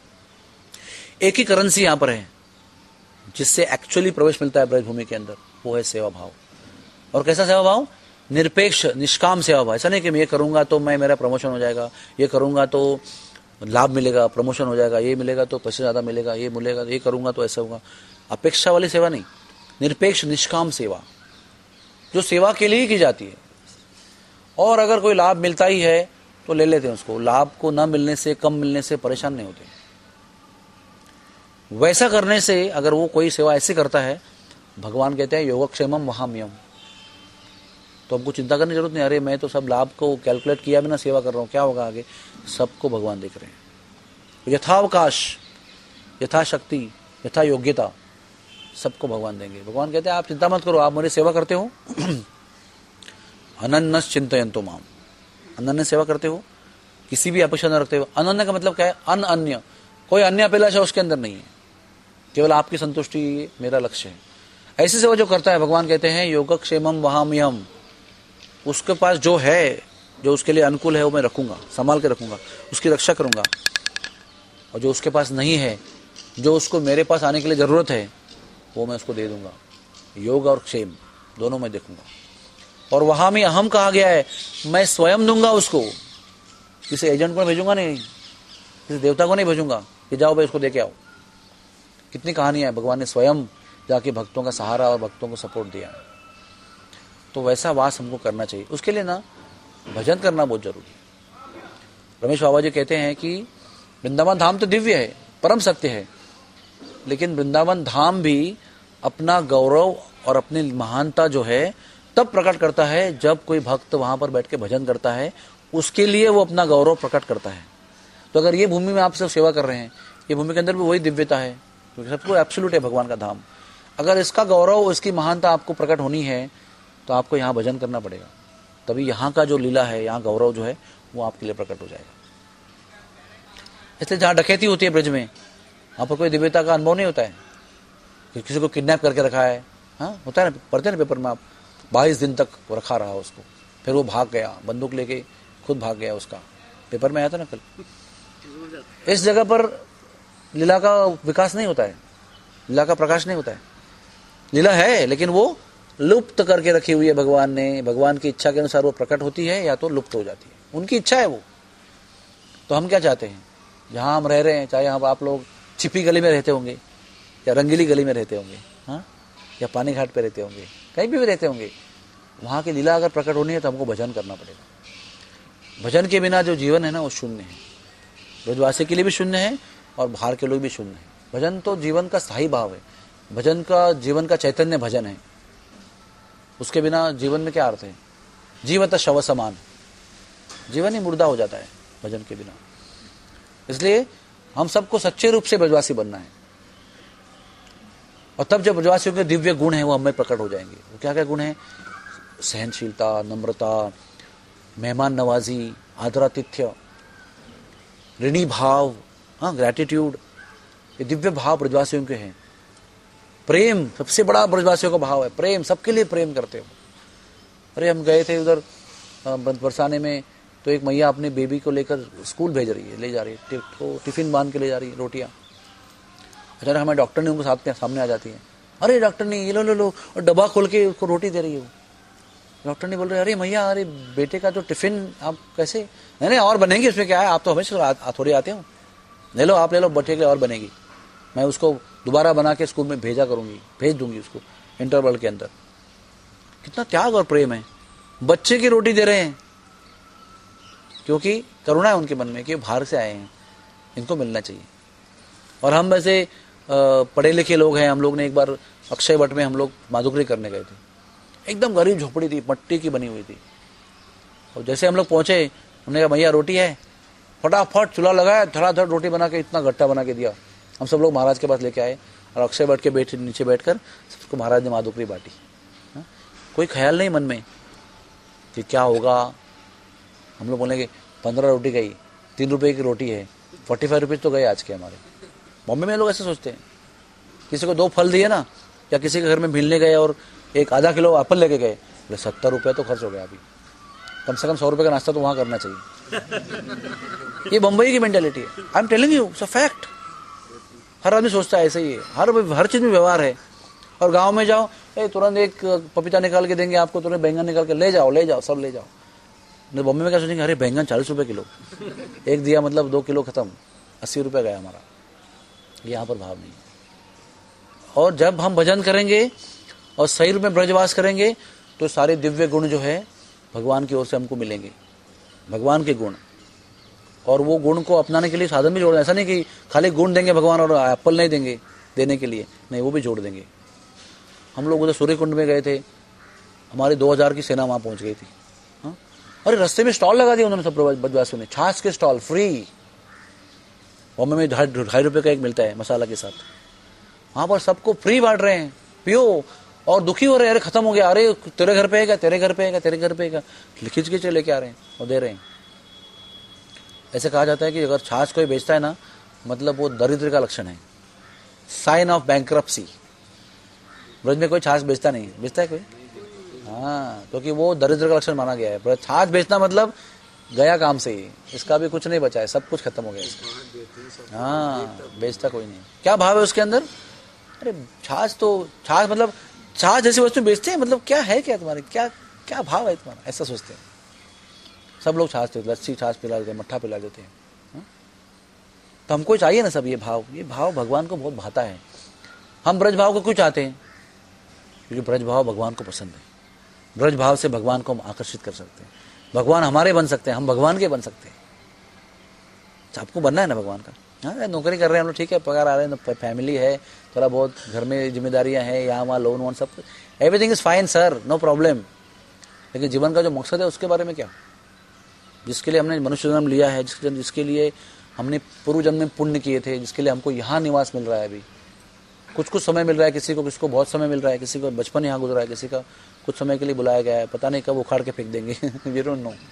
एक ही करेंसी यहाँ पर है जिससे एक्चुअली प्रवेश मिलता है ब्रजभूमि के अंदर, वो है सेवा भाव। और कैसा सेवा भाव? निरपेक्ष, निष्काम सेवा भाव। ऐसा नहीं कि मैं ये करूंगा तो मेरा प्रमोशन हो जाएगा, ये करूंगा तो लाभ मिलेगा, प्रमोशन हो जाएगा, ये मिलेगा तो पैसे ज्यादा मिलेगा, ये मिलेगा, ये करूंगा तो ऐसा होगा। अपेक्षा वाली सेवा नहीं, निरपेक्ष निष्काम सेवा, जो सेवा के लिए ही की जाती है। और अगर कोई लाभ मिलता ही है तो ले लेते हैं उसको। लाभ को न मिलने से, कम मिलने से परेशान नहीं होते। वैसा करने से, अगर वो कोई सेवा ऐसी करता है, भगवान कहते हैं योगक्षेमम वहाम्यम, तो हमको चिंता करने की जरूरत नहीं। अरे मैं तो सब लाभ को कैलकुलेट किया बिना सेवा कर रहा हूँ, क्या होगा आगे? सबको भगवान देख रहे हैं। यथावकाश, यथाशक्ति, यथा योग्यता, सबको भगवान देंगे। भगवान कहते हैं आप चिंता मत करो, आप मेरी सेवा करते हो अनन्नस चिंतयन्तो माम, अनन्य सेवा करते हो, किसी भी अपेक्षा न रखते हो। अनन्य का मतलब क्या है? अन्य, कोई अन्य अभिलाषा उसके अंदर नहीं है, केवल आपकी संतुष्टि मेरा लक्ष्य है। ऐसी सेवा जो करता है, भगवान कहते हैं योगक्षेमम वहाम्यहम्, उसके पास जो है, जो उसके लिए अनुकूल है, वो मैं रखूंगा, संभाल के रखूंगा, उसकी रक्षा करूंगा। और जो उसके पास नहीं है, जो उसको मेरे पास आने के लिए जरूरत है, वो मैं उसको दे दूंगा। योग और क्षेम दोनों मैं देखूंगा। और वहां में अहम कहा गया है, मैं स्वयं दूंगा उसको, किसी एजेंट को भेजूंगा नहीं, किसी देवता को नहीं भेजूंगा कि जाओ भाई उसको दे के आओ। कितनी कहानियां है, भगवान ने स्वयं जाके भक्तों का सहारा और भक्तों को सपोर्ट दिया। तो वैसा वास हमको करना चाहिए। उसके लिए ना भजन करना बहुत जरूरी है। रमेश बाबा जी कहते हैं कि वृंदावन धाम तो दिव्य है, परम सत्य है, लेकिन वृंदावन धाम भी अपना गौरव और अपनी महानता जो है तब प्रकट करता है जब कोई भक्त वहां पर बैठ के भजन करता है, उसके लिए वो अपना गौरव प्रकट करता है। तो अगर ये भूमि में आप सब सेवा कर रहे हैं, ये भूमि के अंदर भी वही दिव्यता है, क्योंकि सबको एब्सोल्यूट है भगवान का धाम। अगर इसका गौरव, इसकी महानता आपको प्रकट होनी है तो आपको यहाँ भजन करना पड़ेगा, तभी यहाँ का जो लीला है, यहाँ गौरव जो है वो आपके लिए प्रकट हो जाएगा। इसलिए जहाँ डकैती होती है ब्रज में, वहाँ पर कोई दिव्यता का अनुभव नहीं होता है कि किसी को किडनैप करके रखा है। हाँ, होता है ना, पढ़ते हैं ना पेपर में आप, 22 दिन तक रखा रहा उसको, फिर वो भाग गया, बंदूक लेके खुद भाग गया, उसका पेपर में आया था ना कल। इस जगह पर लीला का विकास नहीं होता है, लीला का प्रकाश नहीं होता है। लीला है लेकिन वो लुप्त करके रखी हुई है भगवान ने। भगवान की इच्छा के अनुसार वो प्रकट होती है या तो लुप्त हो जाती है, उनकी इच्छा है वो। तो हम क्या चाहते हैं, जहाँ हम रह रहे हैं, चाहे हम आप लोग छिपी गली में रहते होंगे या रंगीली गली में रहते होंगे, हाँ, या पानी घाट पे रहते होंगे, कहीं भी रहते होंगे, वहाँ की लीला अगर प्रकट होनी है तो हमको भजन करना पड़ेगा। भजन के बिना जो जीवन है ना वो शून्य है, ब्रजवासी के लिए भी शून्य है और बाहर के लोग भी शून्य है। भजन तो जीवन का स्थायी भाव है, भजन का जीवन का चैतन्य भजन है। उसके बिना जीवन में क्या अर्थ है? जीवत शव समान, जीवन ही मुर्दा हो जाता है भजन के बिना। इसलिए हम सबको सच्चे रूप से ब्रजवासी बनना है, और तब जब ब्रजवासियों के दिव्य गुण हैं वो हमें प्रकट हो जाएंगे। वो क्या क्या गुण हैं? सहनशीलता, नम्रता, मेहमान नवाजी, आदरातिथ्य, ऋणी भाव, हाँ, ग्रैटिट्यूड, ये दिव्य भाव ब्रजवासियों के हैं। प्रेम, सबसे बड़ा ब्रजवासियों का भाव है प्रेम, सबके लिए प्रेम करते हो। अरे हम गए थे उधर बरसाने में, तो एक मैया अपने बेबी को लेकर स्कूल भेज रही है, ले जा रही है, टिफिन बांध के ले जा रही है, रोटियां। अचानक हमारे डॉक्टर ने उनको सामने आ जाती है, अरे डॉक्टर ने ये लो लो लो, और डब्बा खोल के उसको रोटी दे रही है। वो डॉक्टर ने बोल रहे, अरे मैया, अरे बेटे का जो टिफिन आप कैसे? नहीं और बनेंगे, उसमें क्या है, आप तो हमेशा थोड़ी आते हो, ले लो आप, ले लो, बच्चे के लिए और बनेगी, मैं उसको दोबारा बना के स्कूल में भेज दूंगी उसको इंटरवल के अंदर। कितना त्याग और प्रेम है, बच्चे की रोटी दे रहे हैं, क्योंकि करुणा है उनके मन में कि बाहर से आए हैं, इनको मिलना चाहिए। और हम वैसे पढ़े लिखे लोग हैं, हम लोग ने एक बार अक्षय वट में हम लोग माधुकरी करने गए थे, एकदम गरीब झोपड़ी थी, मट्टी की बनी हुई थी। और जैसे हम लोग पहुंचे, हमने कहा भैया रोटी है, फटाफट चूल्हा लगाया, धड़ाधड़ रोटी बना के इतना गट्टा बना के दिया। हम सब लोग महाराज के पास लेके आए और अक्षय वट के नीचे बैठकर सबको महाराज ने माधुकरी बांटी। कोई ख्याल नहीं मन में कि क्या होगा। हम लोग बोलेंगे 15 रोटी गई, 3 रुपए की रोटी है, 45 रुपीज़ तो गए आज के हमारे। बॉम्बे में लोग ऐसे सोचते हैं, किसी को 2 फल दिए ना, या किसी के घर में मिलने गए और एक आधा किलो एप्पल लेके गए, 70 रुपये तो खर्च हो गया। अभी कम से कम 100 रुपये का नाश्ता तो वहाँ करना चाहिए। ये बम्बई की मेंटेलिटी है, I am telling you, it's a fact. हर आदमी सोचता है ऐसे ही है, हर चीज़ में व्यवहार है। और गाँव में जाओ, तुरंत एक पपीता निकाल के देंगे आपको, तुरंत बैंगन निकाल के ले जाओ, सब ले जाओ। बॉम्बे में क्या सोचेंगे, अरे बैंगन 40 रुपये किलो, एक दिया मतलब 2 किलो खत्म, 80 रुपये गया हमारा। यहाँ पर भाव नहीं है। और जब हम भजन करेंगे और सही रूप में ब्रजवास करेंगे तो सारे दिव्य गुण जो है भगवान की ओर से हमको मिलेंगे, भगवान के गुण। और वो गुण को अपनाने के लिए साधन भी जोड़ दें। ऐसा नहीं कि खाली गुण देंगे भगवान और एप्पल नहीं देंगे देने के लिए, नहीं, वो भी जोड़ देंगे। हम लोग उधर सूर्य कुंड में गए थे, हमारी 2000 की सेना वहाँ पहुँच गई थी। हाँ, अरे रास्ते में स्टॉल लगा दिया उन्होंने, सब ब्रजवासियों ने, छाछ के स्टॉल फ्री। बॉम्बे में 2.5 रुपये का एक मिलता है मसाला के साथ, वहाँ पर सबको फ्री बांट रहे हैं, पियो। और दुखी हो रहे हैं, अरे खत्म हो गया, अरे तेरे घर पे है क्या, तेरे घर पे है क्या, तेरे घर पे है क्या, खिंच खिंच लेके आ रहे हैं और दे रहे हैं। ऐसे कहा जाता है कि अगर छाछ कोई बेचता है ना, मतलब वो दरिद्र का लक्षण है, साइन ऑफ बैंक्रप्सी। ब्रज में कोई छाछ बेचता नहीं, बेचता है कोई? हाँ, क्योंकि वो दरिद्र का लक्षण माना गया है। छाछ बेचना मतलब गया काम से ही, इसका भी कुछ नहीं बचा है, सब कुछ खत्म हो गया इसका। हाँ, बेचता कोई नहीं। क्या भाव है उसके अंदर? अरे छाछ मतलब छाछ जैसी वस्तु बेचते हैं, मतलब क्या है, क्या तुम्हारे क्या भाव है तुम्हारा, ऐसा सोचते हैं सब लोग। छाछ देते, लस्सी छाछ पिला देते हैं, मट्ठा पिला देते हैं। तो हमको चाहिए ना सब ये भाव भगवान को बहुत भाता है। हम ब्रज भाव को क्यों चाहते हैं? क्योंकि ब्रज भाव भगवान को पसंद है। ब्रज भाव से भगवान को हम आकर्षित कर सकते हैं, भगवान हमारे बन सकते हैं, हम भगवान के बन सकते हैं। आपको बनना है ना भगवान का। हाँ, नौकरी कर रहे हैं हम लोग, ठीक है, पगार आ रहे हैं, फैमिली है, थोड़ा बहुत घर में जिम्मेदारियां हैं, यहाँ वहाँ लोन वोन सब, everything is fine sir, no problem. लेकिन जीवन का जो मकसद है उसके बारे में क्या? जिसके लिए हमने मनुष्य जन्म लिया है, जिसके लिए हमने पूर्व जन्म में पुण्य किए थे, जिसके लिए हमको यहाँ निवास मिल रहा है, अभी कुछ समय मिल रहा है, किसी को बहुत समय मिल रहा है, किसी को बचपन यहाँ गुजरा है, किसी का कुछ समय के लिए बुलाया गया है, पता नहीं कब उखाड़ के फेंक देंगे वी डोंट नो।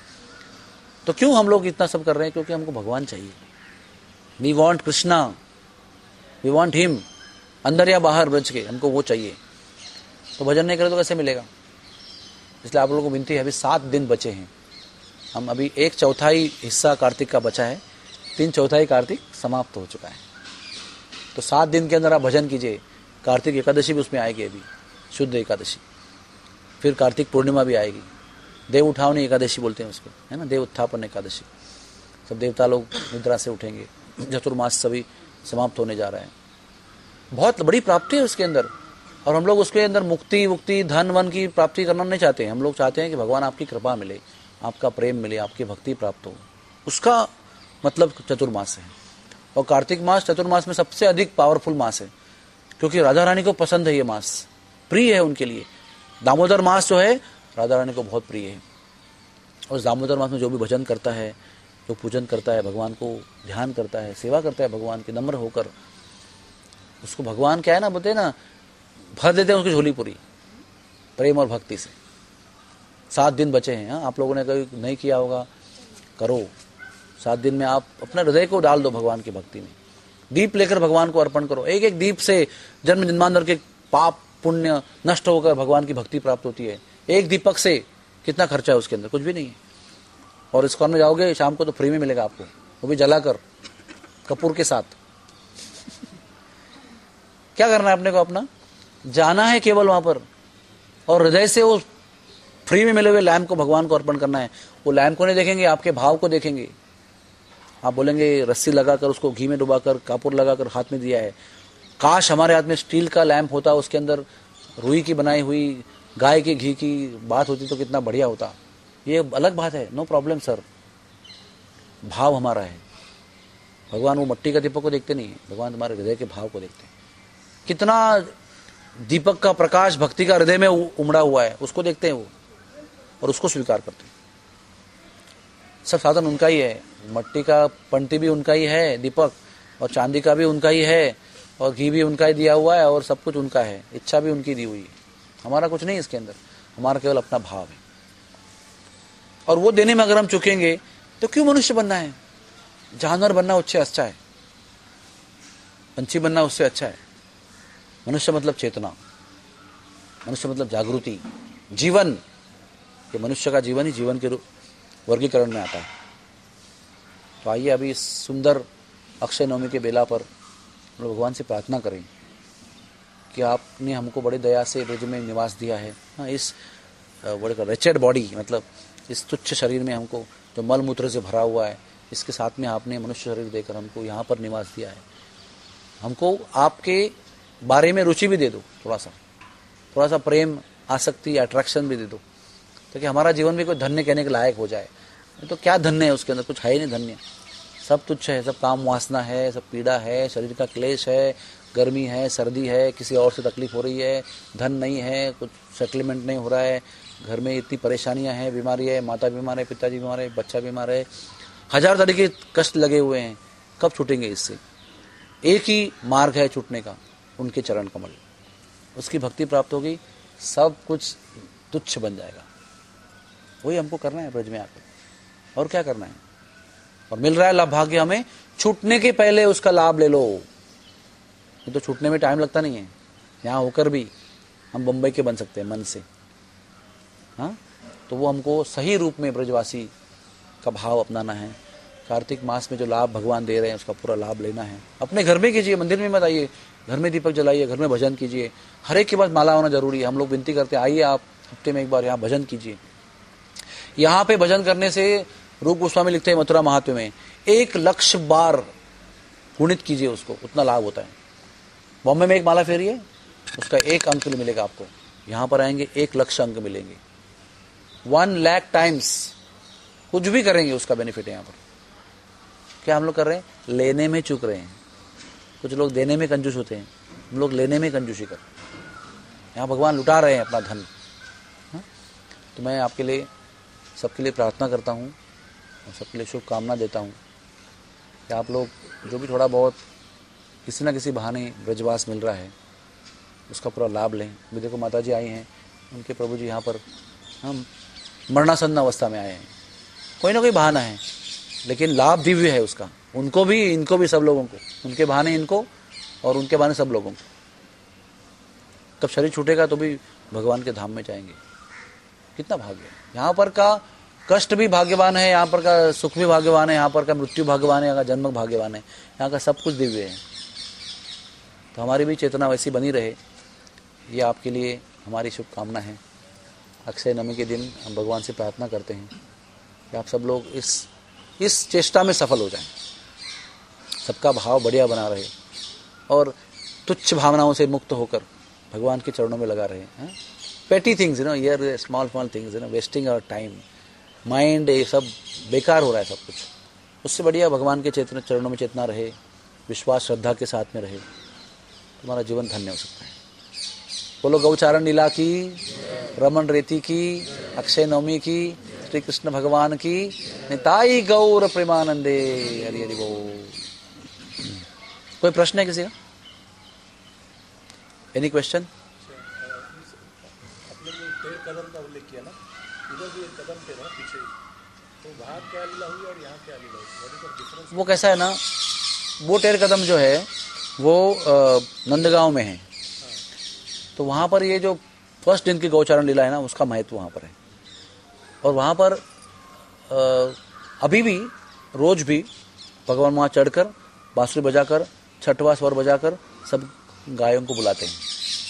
तो क्यों हम लोग इतना सब कर रहे हैं? क्योंकि हमको भगवान चाहिए। We want Krishna, we want him, अंदर या बाहर ब्रज के, हमको वो चाहिए। तो भजन नहीं करे तो कैसे मिलेगा? इसलिए आप लोगों को विनती है, अभी 7 दिन बचे हैं। हम अभी 1/4 हिस्सा कार्तिक का बचा है, 3/4 कार्तिक समाप्त हो चुका है। तो 7 दिन के अंदर आप भजन कीजिए। कार्तिक एकादशी भी उसमें आएगी, अभी शुद्ध एकादशी, फिर कार्तिक पूर्णिमा भी आएगी, देव उठावनी एकादशी बोलते हैं उसको, है ना, देव उत्थापन एकादशी। सब देवता लोग निद्रा से उठेंगे, चतुर्मास सभी समाप्त होने जा रहा है। बहुत बड़ी प्राप्ति है उसके अंदर, और हम लोग उसके अंदर मुक्ति धन वन की प्राप्ति करना नहीं चाहते हैं। हम लोग चाहते हैं कि भगवान आपकी कृपा मिले, आपका प्रेम मिले, आपकी भक्ति प्राप्त हो। उसका मतलब चतुर्मास है। और कार्तिक मास चतुर्मास में सबसे अधिक पावरफुल मास है, क्योंकि राधा रानी को पसंद है ये मास, प्रिय है उनके लिए। दामोदर मास जो है राधा रानी को बहुत प्रिय है। और दामोदर मास में जो भी भजन करता है, जो पूजन करता है, भगवान को ध्यान करता है, सेवा करता है भगवान की नम्र होकर, उसको भगवान क्या है ना, बोलते ना, भर देते हैं उसकी झोली पूरी प्रेम और भक्ति से। 7 दिन बचे हैं। हाँ, आप लोगों ने कभी नहीं किया होगा, करो। 7 दिन में आप अपने हृदय को डाल दो भगवान की भक्ति में। दीप लेकर भगवान को अर्पण करो। एक एक दीप से जन्म जन्मांतर के पाप पुण्य नष्ट होकर भगवान की भक्ति प्राप्त होती है। एक दीपक से कितना खर्चा है उसके अंदर? कुछ भी नहीं है। और इस्कॉन में जाओगे शाम को तो फ्री में मिलेगा आपको, वो भी जलाकर कपूर के साथ। क्या करना है अपने को? अपना जाना है केवल वहां पर, और हृदय से वो फ्री में मिले हुए लैम्प को भगवान को अर्पण करना है। वो लैम्प को नहीं देखेंगे, आपके भाव को देखेंगे। आप बोलेंगे रस्सी लगाकर उसको घी में डुबाकर कपूर लगाकर हाथ में दिया है, काश हमारे हाथ में स्टील का लैम्प होता, उसके अंदर रुई की बनाई हुई गाय के घी की बात होती तो कितना बढ़िया होता। ये अलग बात है, नो प्रॉब्लम सर। भाव हमारा है। भगवान वो मट्टी का दीपक को देखते नहीं है, भगवान तुम्हारे हृदय के भाव को देखते हैं। कितना दीपक का प्रकाश भक्ति का हृदय में उमड़ा हुआ है, उसको देखते हैं वो, और उसको स्वीकार करते हैं। सब साधन उनका ही है। मट्टी का पंटी भी उनका ही है दीपक, और चांदी का भी उनका ही है, और घी भी उनका ही दिया हुआ है, और सब कुछ उनका है। इच्छा भी उनकी दी हुई है। हमारा कुछ नहीं इसके अंदर, हमारा केवल अपना भाव है। और वो देने में अगर हम चुकेंगे तो क्यों मनुष्य बनना है? जानवर बनना उससे अच्छा है, पंछी बनना उससे अच्छा है। मनुष्य मतलब चेतना, मनुष्य मतलब जागृति, जीवन। ये मनुष्य का जीवन ही जीवन के रूप वर्गीकरण में आता है। तो आइए अभी इस सुंदर अक्षय नवमी के बेला पर हम लोग भगवान से प्रार्थना करें कि आपने हमको बड़ी दया से ब्रज में निवास दिया है। हाँ, इस बड़े रेचेड बॉडी, मतलब इस तुच्छ शरीर में हमको जो मल मूत्र से भरा हुआ है, इसके साथ में आपने मनुष्य शरीर देकर हमको यहाँ पर निवास दिया है। हमको आपके बारे में रुचि भी दे दो, थोड़ा सा प्रेम, आसक्ति, अट्रैक्शन भी दे दो, ताकि हमारा जीवन भी कोई धन्य कहने के लायक हो जाए। तो क्या धन्य है उसके अंदर? कुछ है ही नहीं धन्य। सब तुच्छ है, सब काम वासना है, सब पीड़ा है, शरीर का क्लेश है, गर्मी है, सर्दी है, किसी और से तकलीफ हो रही है, धन नहीं है, कुछ सेटलमेंट नहीं हो रहा है, घर में इतनी परेशानियां हैं, बीमारी है, माता बीमार है, पिताजी बीमार है, बच्चा बीमार है, 1000 तरीके कष्ट लगे हुए हैं। कब छूटेंगे इससे? एक ही मार्ग है छूटने का, उनके चरण कमल। उसकी भक्ति प्राप्त होगी, सब कुछ तुच्छ बन जाएगा। वही हमको करना है ब्रज में आकर, और क्या करना है? और मिल रहा है लाभ भाग्य हमें, छूटने के पहले उसका लाभ ले लो। ये तो छूटने में टाइम लगता नहीं है। यहाँ होकर भी हम बम्बई के बन सकते हैं मन से। हाँ, तो वो हमको सही रूप में ब्रजवासी का भाव अपनाना है। कार्तिक मास में जो लाभ भगवान दे रहे हैं उसका पूरा लाभ लेना है। अपने घर में कीजिए, मंदिर में मत आइए, घर में दीपक जलाइए, घर में भजन कीजिए। हर एक के पास माला होना जरूरी है। हम लोग विनती करते हैं, आइए आप हफ्ते में एक बार यहाँ भजन कीजिए। यहाँ पे भजन करने से रूप गोस्वामी लिखते हैं मथुरा महात्म्य में, 1,00,000 बार गुणित कीजिए उसको, उतना लाभ होता है। बॉम्बे में एक माला फेरिए, उसका 1 अंक मिलेगा आपको। यहाँ पर आएंगे 1 लाख अंक मिलेंगे। 1 लाख टाइम्स कुछ भी करेंगे उसका बेनिफिट है यहाँ पर। क्या हम लोग कर रहे हैं? लेने में चूक रहे हैं। कुछ लोग देने में कंजूस होते हैं, हम लोग लेने में कंजूसी कर। यहाँ भगवान लुटा रहे हैं अपना धन। तो मैं आपके लिए, सबके लिए प्रार्थना करता हूँ और सबके लिए शुभकामना देता हूँ कि आप लोग जो भी थोड़ा बहुत किसी न किसी बहाने ब्रजवास मिल रहा है उसका पूरा लाभ लें। अभी देखो माता जी आई हैं, उनके प्रभु जी यहाँ पर हम मरणासन्न अवस्था में आए हैं। कोई ना कोई बहाना है, लेकिन लाभ दिव्य है उसका, उनको भी इनको भी, सब लोगों को। उनके बहाने इनको और उनके बहाने सब लोगों को। तब शरीर छूटेगा तो भी भगवान के धाम में जाएंगे। कितना भाग्य है। यहाँ पर का कष्ट भी भाग्यवान है, यहाँ पर का सुख भी भाग्यवान है, यहाँ पर का मृत्यु भाग्यवान है, यहाँ का जन्म भाग्यवान है, यहाँ का सब कुछ दिव्य है। तो हमारी भी चेतना वैसी बनी रहे, ये आपके लिए हमारी शुभकामना है। अक्षय नवमी के दिन हम भगवान से प्रार्थना करते हैं कि आप सब लोग इस चेष्टा में सफल हो जाएं, सबका भाव बढ़िया बना रहे और तुच्छ भावनाओं से मुक्त होकर भगवान के चरणों में लगा रहे। Petty things here, small things wasting our time, mind, ये सब बेकार हो रहा है सब कुछ। उससे बढ़िया भगवान के चरणों में चेतना रहे, विश्वास श्रद्धा के साथ में रहे, तुम्हारा जीवन धन्य हो सकता है। बोलो गौचारण लीला की, रमन रेती की, अक्षय नवमी की, श्री कृष्ण भगवान की, निताई गौर प्रेमानंदे। हरि हरि बोल। कोई प्रश्न है किसी का? Any question? आपने जो 13 कदम का उल्लेख किया ना, इधर भी एक कदम थे ना पीछे, तो वहाँ क्या लीला हुई और यहाँ क्या लीला हुई? What is the difference? वो कैसा है ना, वो 13 कदम जो है वो नंदगांव में है। तो वहाँ पर ये जो फर्स्ट दिन की गौचारण लीला है ना, उसका महत्व वहाँ पर है। और वहाँ पर अभी भी रोज भी भगवान वहाँ चढ़कर बांसुरी बजाकर, छठवां स्वर बजाकर सब गायों को बुलाते हैं।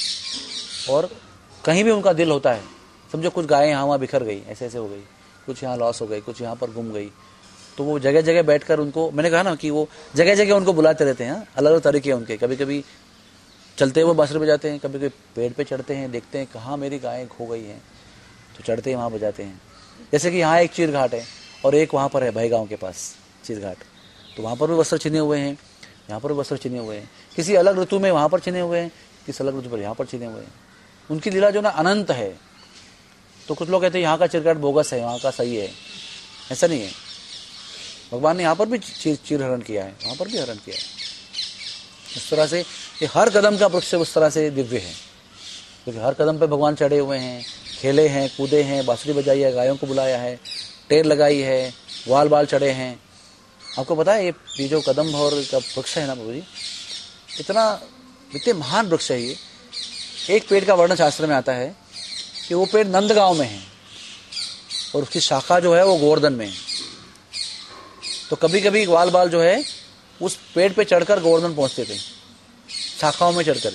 और कहीं भी उनका दिल होता है, समझो कुछ गायें यहाँ वहाँ बिखर गई, ऐसे ऐसे हो गई, कुछ यहाँ लॉस हो गई, कुछ यहाँ पर गुम गई, तो वो जगह जगह बैठकर उनको, मैंने कहा ना कि वो जगह जगह उनको बुलाते रहते हैं। अलग अलग तरीके उनके, कभी कभी चलते हुए बांसुरी बजाते हैं, कभी कभी पेड़ पे चढ़ते हैं, देखते हैं कहाँ मेरी गायें खो गई हैं, तो चढ़ते हैं वहाँ बजाते हैं। जैसे कि यहाँ एक चीर घाट है और एक वहाँ पर है भयगांव के पास चीर घाट, तो वहाँ पर भी वस्त्र छिने हुए हैं, यहाँ पर भी वस्त्र छिने हुए हैं। किसी अलग ऋतु में वहाँ पर छिने हुए हैं, किसी अलग ऋतु पर यहाँ पर छिने हुए हैं। उनकी लीला जो ना अनंत है। तो कुछ लोग कहते हैं यहाँ का चीर घाट बोगस है, वहाँ का सही है। ऐसा नहीं है, भगवान ने यहाँ पर भी चीर हरण किया है, वहाँ पर भी हरण किया है। इस तरह से ये हर कदम का वृक्ष उस तरह से दिव्य है, क्योंकि हर कदम पे भगवान चढ़े हुए हैं, खेले हैं, कूदे हैं, बांसुरी बजाई है, गायों को बुलाया है, टेर लगाई है, ग्वाल बाल चढ़े हैं। आपको पता है ये जो कदम और का वृक्ष है ना प्रभु जी, इतने महान वृक्ष है ये। एक पेड़ का वर्णन शास्त्र में आता है कि वो पेड़ नंदगांव में है और उसकी शाखा जो है वो गोवर्धन में है। तो कभी कभी ग्वाल बाल जो है उस पेड़ पे चढ़कर गोवर्धन पहुंचते थे, शाखाओं में चढ़कर ही।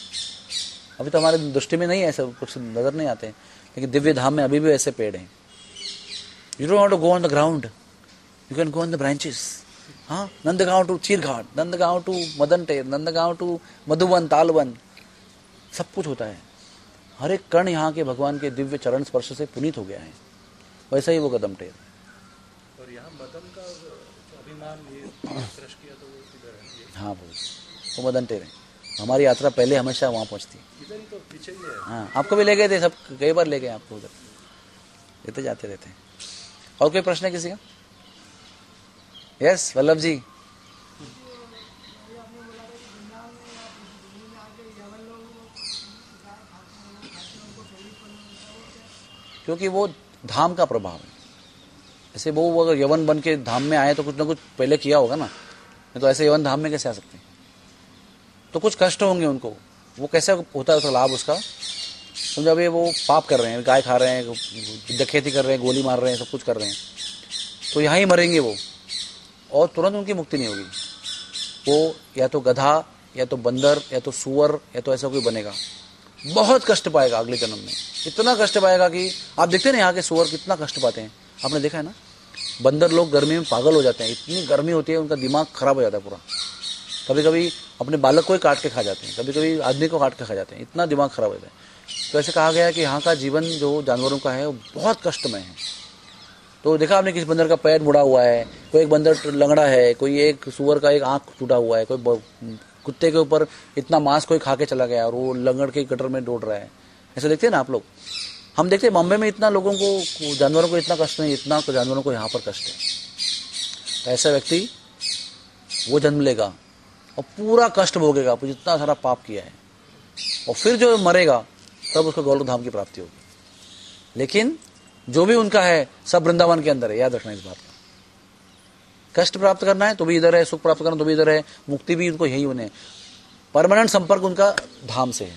अभी तो हमारे दृष्टि में नहीं है, ऐसे कुछ नजर नहीं आते, लेकिन दिव्य धाम में अभी भी ऐसे पेड़ हैं। You don't want to go on the ground, you can go on the branches. हाँ, Nandgaon to Chirghat, Nandgaon to Madan Ter, Nandgaon to Madhuban, तालबन, सब कुछ होता है। हर एक कण यहाँ के भगवान के दिव्य चरण स्पर्श से पुनीत हो गया है। वैसा ही वो कदम टेर। और यहाँ मदन का अभिमान ये क्रश किया तो वो किधर है? हाँ वो मदन टेर है। हमारी यात्रा पहले हमेशा वहाँ पहुँचती है। इधर ही तो पीछे ही है। हाँ, आपको भी ले गए थे, सब कई बार ले गए आपको, उधर लेते जाते रहते हैं। और कोई प्रश्न है किसी का? यस वल्लभ जी। क्योंकि वो धाम का प्रभाव है। ऐसे वो अगर यवन बन के धाम में आए तो कुछ ना कुछ पहले किया होगा ना, नहीं तो ऐसे यवन धाम में कैसे आ सकते हैं? तो कुछ कष्ट होंगे उनको। वो कैसे होता है उसका लाभ उसका? समझो अभी वो पाप कर रहे हैं, गाय खा रहे हैं, डकैती कर रहे हैं, गोली मार रहे हैं, सब कुछ कर रहे हैं, तो यहाँ ही मरेंगे वो, और तुरंत उनकी मुक्ति नहीं होगी। वो या तो गधा, या तो बंदर, या तो सुअर, या तो ऐसा कोई बनेगा। बहुत कष्ट पाएगा अगले जन्म में, इतना कष्ट पाएगा कि आप देखते हैं ना यहाँ के सुअर कितना कष्ट पाते हैं। आपने देखा है ना, बंदर लोग गर्मी में पागल हो जाते हैं, इतनी गर्मी होती है उनका दिमाग खराब हो जाता है पूरा। कभी कभी अपने बालक को ही काट के खा जाते हैं, कभी कभी आदमी को काट के खा जाते हैं, इतना दिमाग खराब होता है। तो ऐसे कहा गया है कि यहाँ का जीवन जो जानवरों का है वो बहुत कष्टमय है। तो देखा आपने किसी बंदर का पैर मुड़ा हुआ है, कोई एक बंदर लंगड़ा है, कोई एक सुअर का एक आंख टूटा हुआ है, कोई कुत्ते के ऊपर इतना मांस कोई खा के चला गया और वो लंगड़ के गटर में दौड़ रहा है। ऐसे देखते हैं ना आप लोग। हम देखते हैं बॉम्बे में इतना लोगों को, जानवरों को इतना कष्ट नहीं, इतना तो जानवरों को यहाँ पर कष्ट है। तो ऐसा व्यक्ति वो जन्म लेगा और पूरा कष्ट भोगेगा, जितना सारा पाप किया है, और फिर जो मरेगा तब उसको गोलोक धाम की प्राप्ति होगी। लेकिन जो भी उनका है सब वृंदावन के अंदर है, याद रखना इस बात का। कष्ट प्राप्त करना है तो भी इधर है, सुख प्राप्त करना तो भी इधर है, मुक्ति भी उनको यही होने, परमानेंट संपर्क उनका धाम से है।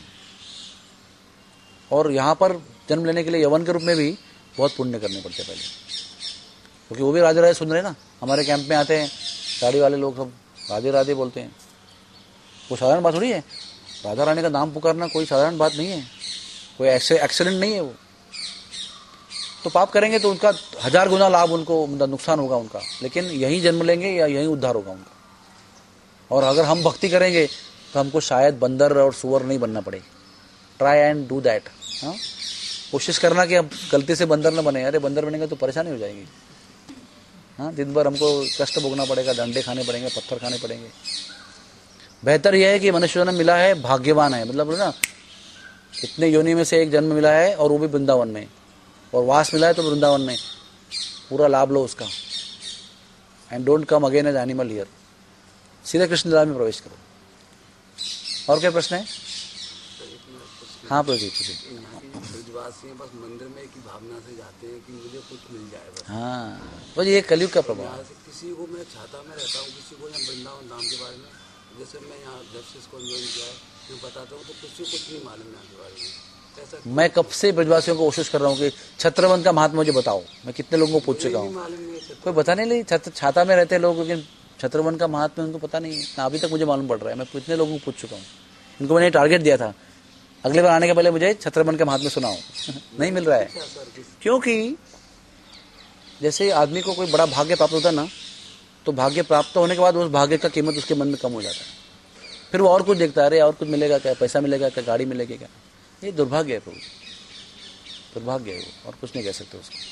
और यहाँ पर जन्म लेने के लिए यवन के रूप में भी बहुत पुण्य करने पड़ते पहले, क्योंकि वो भी राधे राधे सुन रहे ना। हमारे कैंप में आते हैं साड़ी वाले लोग, सब राधे राधे बोलते हैं। वो साधारण बात थोड़ी है, राधा रानी का नाम पुकारना कोई साधारण बात नहीं है, कोई ऐसे एक्सीडेंट नहीं है वो। तो पाप करेंगे तो उनका 1000 गुना लाभ उनको, नुकसान होगा उनका, लेकिन यहीं जन्म लेंगे या यहीं उद्धार होगा उनका। और अगर हम भक्ति करेंगे तो हमको शायद बंदर और सुअर नहीं बनना पड़े। Try and do that. हाँ, कोशिश करना कि अब गलती से बंदर न बने। अरे बंदर बनेंगे तो परेशानी हो जाएगी। हाँ, दिन भर हमको कष्ट भोगना पड़ेगा, डंडे खाने पड़ेंगे, पत्थर खाने पड़ेंगे। बेहतर यह है कि मनुष्य जन्म मिला है, भाग्यवान है, मतलब ना इतने योनि में से एक जन्म मिला है और वो भी वृंदावन में, और वास मिला है तो वृंदावन में, पूरा लाभ लो उसका। And don't come again as animal here, सीधे कृष्ण लीला में प्रवेश करो। और क्या प्रश्न है? हाँ प्रभु जी, ब्रजवासी बस मंदिर में की भावना से जाते हैं कि मुझे कुछ मिल जाए बस। हाँ, बस ये कलयुग का प्रभाव है। किसी को मैं छाता में रहता हूँ, किसी को यहाँ वृंदावन धाम के बारे में, जैसे मैं यहाँ जब से इसको ज्वाइन किया है मैं बताता हूँ तो किसी को कुछ नहीं मालूम है के बारे में। मैं कब से ब्रजवासियों को कोशिश कर रहा हूँ कि छत्रवन का महात्मा मुझे बताओ। मैं कितने लोगों को पूछ चुका हूँ, कोई बता नहीं ली। छाता में रहते लोग, लेकिन छत्रवन का महात्मा उनको पता नहीं है। अभी तक मुझे मालूम पड़ रहा है। मैं कितने लोगों को पूछ चुका हूँ। इनको मैंने टारगेट दिया था, अगले बार आने के पहले मुझे छत्रवन के महात्मा सुनाओ। नहीं मिल रहा है, क्योंकि जैसे आदमी को कोई बड़ा भाग्य प्राप्त होता है ना, तो भाग्य प्राप्त होने के बाद उस भाग्य का कीमत उसके मन में कम हो जाता है। फिर वो और कुछ देखता है, अरे और कुछ मिलेगा क्या, पैसा मिलेगा क्या, गाड़ी मिलेगी क्या। ये दुर्भाग्य है प्रभु, दुर्भाग्य है वो, और कुछ नहीं कह सकते उसको।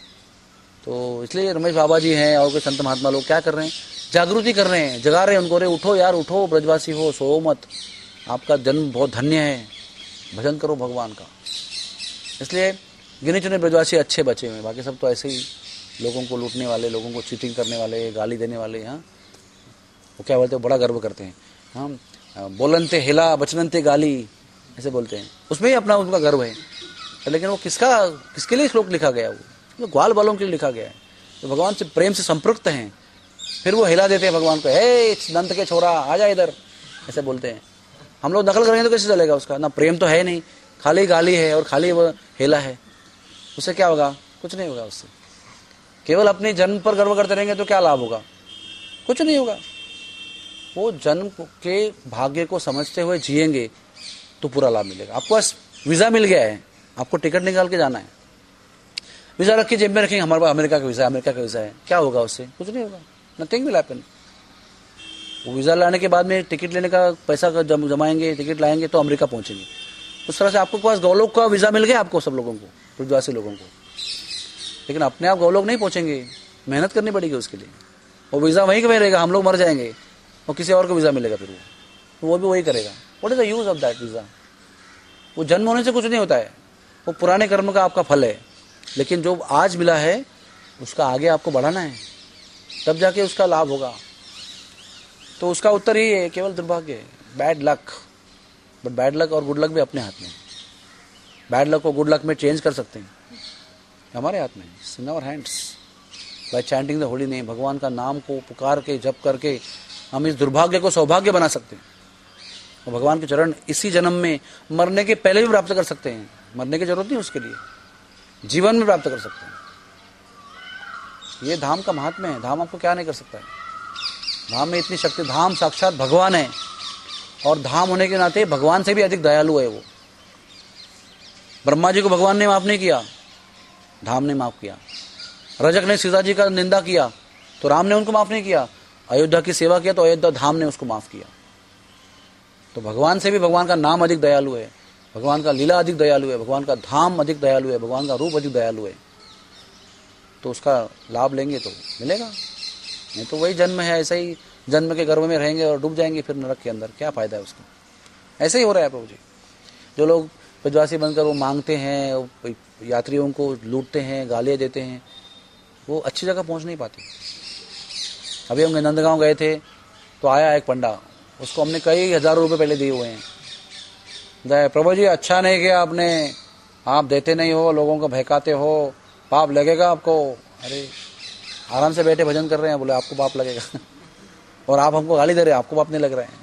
तो इसलिए रमेश बाबा जी हैं और कोई संत महात्मा लोग क्या कर रहे हैं, जागृति कर रहे हैं, जगा रहे हैं उनको। अरे उठो यार, उठो, ब्रजवासी हो, सो मत, आपका जन्म बहुत धन्य है, भजन करो भगवान का। इसलिए गिने चुने ब्रजवासी अच्छे बचे हुए हैं, बाकी सब तो ऐसे ही लोगों को लूटने वाले, लोगों को चीटिंग करने वाले, गाली देने वाले। हाँ, वो क्या बोलते हैं, बड़ा गर्व करते हैं। हाँ, बोलनते हिला बचनते गाली, ऐसे बोलते हैं, उसमें ही अपना उनका गर्व है। लेकिन वो किसके लिए श्लोक लिखा गया, वो ग्वाल बालों के लिए लिखा गया है, तो भगवान से प्रेम से संपृक्त हैं। फिर वो हिला देते हैं भगवान को, हे दंत के छोरा आ जा इधर, ऐसे बोलते हैं। हम लोग नकल करेंगे तो कैसे चलेगा उसका, ना प्रेम तो है नहीं, खाली गाली है और खाली वो हेला है। उससे क्या होगा, कुछ नहीं होगा उससे। केवल अपने जन्म पर गर्व करते रहेंगे तो क्या लाभ होगा, कुछ नहीं होगा। वो जन्म के भाग्य को समझते हुए जिएंगे तो पूरा लाभ मिलेगा। आपको बस वीजा मिल गया है, आपको टिकट निकाल के जाना है, वीजा रख के जेब में रखेंगे, हमारे पास अमेरिका का वीजा, अमेरिका का वीजा है, क्या होगा उससे, कुछ नहीं होगा, नथिंग विल हैपन। वो वीजा लाने के बाद में टिकट लेने का पैसा जमाएंगे, टिकट लाएंगे तो अमेरिका पहुंचेंगे। उस तरह से आपको पास गौलोक का वीजा मिल गया, आपको सब लोगों को, ब्रजवासी लोगों को। लेकिन अपने आप गौलोक नहीं पहुंचेंगे, मेहनत करनी पड़ेगी उसके लिए। वो वीजा वहीं का रहेगा, हम लोग मर जाएंगे और किसी और को वीजा मिलेगा, फिर वो भी वही करेगा। What is the use of that visa. वो जन्म होने से कुछ नहीं होता है, वो पुराने कर्म का आपका फल है। लेकिन जो आज मिला है उसका आगे आपको बढ़ाना है, तब जाके उसका लाभ होगा। तो उसका उत्तर ही है केवल दुर्भाग्य है, bad luck. But bad luck और गुड लक भी अपने हाथ में है। बैड लक को गुड लक में चेंज कर सकते हैं, हमारे हाथ में, in our hands, by chanting the holy name. भगवान का नाम को पुकार के जप करके हम इस दुर्भाग्य को सौभाग्य बना सकते हैं। और भगवान के चरण इसी जन्म में, मरने के पहले भी प्राप्त कर सकते हैं। मरने की जरूरत नहीं उसके लिए, जीवन में प्राप्त कर सकते हैं। ये धाम का महात्म्य है। धाम आपको क्या नहीं कर सकता है, धाम में इतनी शक्ति। धाम साक्षात भगवान है, और धाम होने के नाते भगवान से भी अधिक दयालु है वो। ब्रह्मा जी को भगवान ने माफ नहीं किया, धाम ने माफ किया। रजक ने सीता जी का निंदा किया तो राम ने उनको माफ नहीं किया, अयोध्या की सेवा किया तो अयोध्या धाम ने उसको माफ किया। तो भगवान से भी भगवान का नाम अधिक दयालु है, भगवान का लीला अधिक दयालु है, भगवान का धाम अधिक दयालु है, भगवान का रूप अधिक दयालु है। तो उसका लाभ लेंगे तो मिलेगा, नहीं तो वही जन्म है, ऐसा ही जन्म के गर्भ में रहेंगे और डूब जाएंगे फिर नरक के अंदर, क्या फायदा है उसका। ऐसे ही हो रहा है प्रभु जी। जो लोग ब्रजवासी बनकर वो मांगते हैं, यात्रियों को लूटते हैं, गालियाँ देते हैं, वो अच्छी जगह पहुंच नहीं पाते। अभी हम नंदगांव गए थे तो आया एक पंडा, उसको हमने कई हजारों रुपए पहले दिए हुए हैं। प्रभु जी अच्छा नहीं किया आपने, आप देते नहीं हो, लोगों को बहकाते हो, पाप लगेगा आपको। अरे आराम से बैठे भजन कर रहे हैं, बोले आपको पाप लगेगा और आप हमको गाली दे रहे हैं, आपको पाप नहीं लग रहे हैं।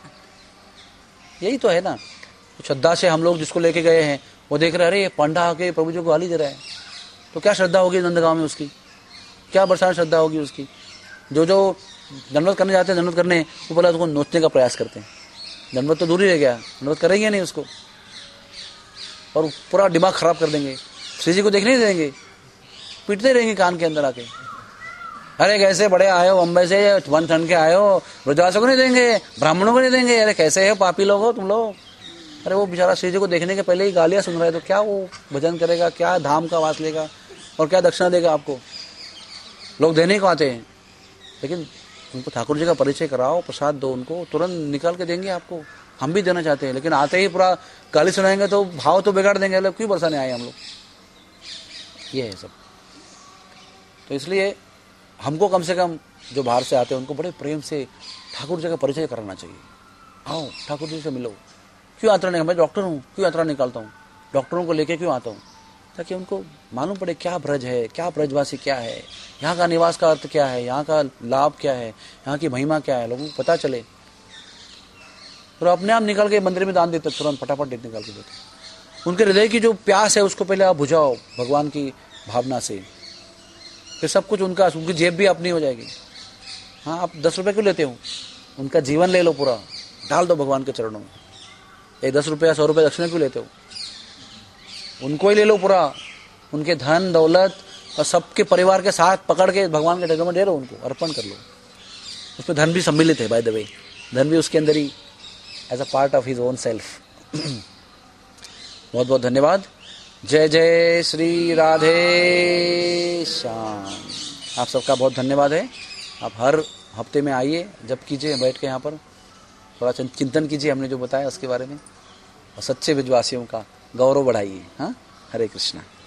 यही तो है ना, श्रद्धा से हम लोग जिसको लेके गए हैं वो देख रहे हैं, अरे ये पंडा आके प्रभु जी को गाली दे रहा है, तो क्या श्रद्धा होगी नंदगांव में उसकी, क्या बरसात श्रद्धा होगी उसकी। जो जो दंडवत करने जाते हैं, दंडवत करने, वो बोला उसको नोचने का प्रयास करते हैं। दंडवत तो दूर ही रह गया, दंडवत करेंगे नहीं उसको, और पूरा दिमाग खराब कर देंगे। श्री जी को देखने नहीं देंगे, पीटते रहेंगे कान के अंदर आके। अरे कैसे बड़े आए हो बम्बई से, वन ठन के आए हो, ब्रजवासियों को नहीं देंगे, ब्राह्मणों को नहीं देंगे, अरे कैसे हो पापी लोग हो तुम लोग। अरे वो बेचारा श्री जी को देखने के पहले ही गालियां सुन रहा है, तो क्या वो भजन करेगा, क्या धाम का वास लेगा और क्या दक्षिणा देगा आपको। लोग देने को आते हैं, लेकिन उनको ठाकुर जी का परिचय कराओ, प्रसाद दो उनको, तुरंत निकाल के देंगे आपको। हम भी देना चाहते हैं, लेकिन आते ही पूरा गाली सुनाएंगे तो भाव तो बिगाड़ देंगे, लोग क्यों बरसाने आए हम लोग। ये है सब। तो इसलिए हमको कम से कम जो बाहर से आते हैं उनको बड़े प्रेम से ठाकुर जी का परिचय कराना चाहिए। आओ ठाकुर जी से मिलो। क्यों यात्रा नहीं, मैं डॉक्टर हूँ, क्यों यात्रा निकालता हूँ, डॉक्टरों को लेके क्यों आता हूँ, ताकि उनको मालूम पड़े क्या ब्रज है, क्या ब्रजवासी क्या है, यहाँ का निवास का अर्थ क्या है, यहाँ का लाभ क्या है, यहाँ की महिमा क्या है, लोगों को पता चले। और अपने आप निकल के मंदिर में दान देते, तुरंत फटाफट निकाल के देते। उनके हृदय की जो प्यास है उसको पहले आप बुझाओ भगवान की भावना से, फिर सब कुछ उनका, उनकी जेब भी अपनी हो जाएगी। हाँ, आप 10 रुपये क्यों लेते हो, उनका जीवन ले लो, पूरा डाल दो भगवान के चरणों में। ये 10 रुपये 100 रुपये दक्षिणा क्यों लेते हो, उनको ही ले लो पूरा, उनके धन दौलत और सबके परिवार के साथ पकड़ के भगवान के चरणों में दे दो, उनको अर्पण कर लो। उसमें धन भी सम्मिलित है, बाय द वे, धन भी उसके अंदर ही as a part of his own self. बहुत बहुत धन्यवाद। जय जय श्री राधे श्याम। आप सबका बहुत धन्यवाद है। आप हर हफ्ते में आइए, जब कीजिए बैठ के यहाँ पर थोड़ा चिंतन कीजिए हमने जो बताया उसके बारे में, और सच्चे ब्रजवासियों का गौरव बढ़ाइए। हाँ, हरे कृष्णा।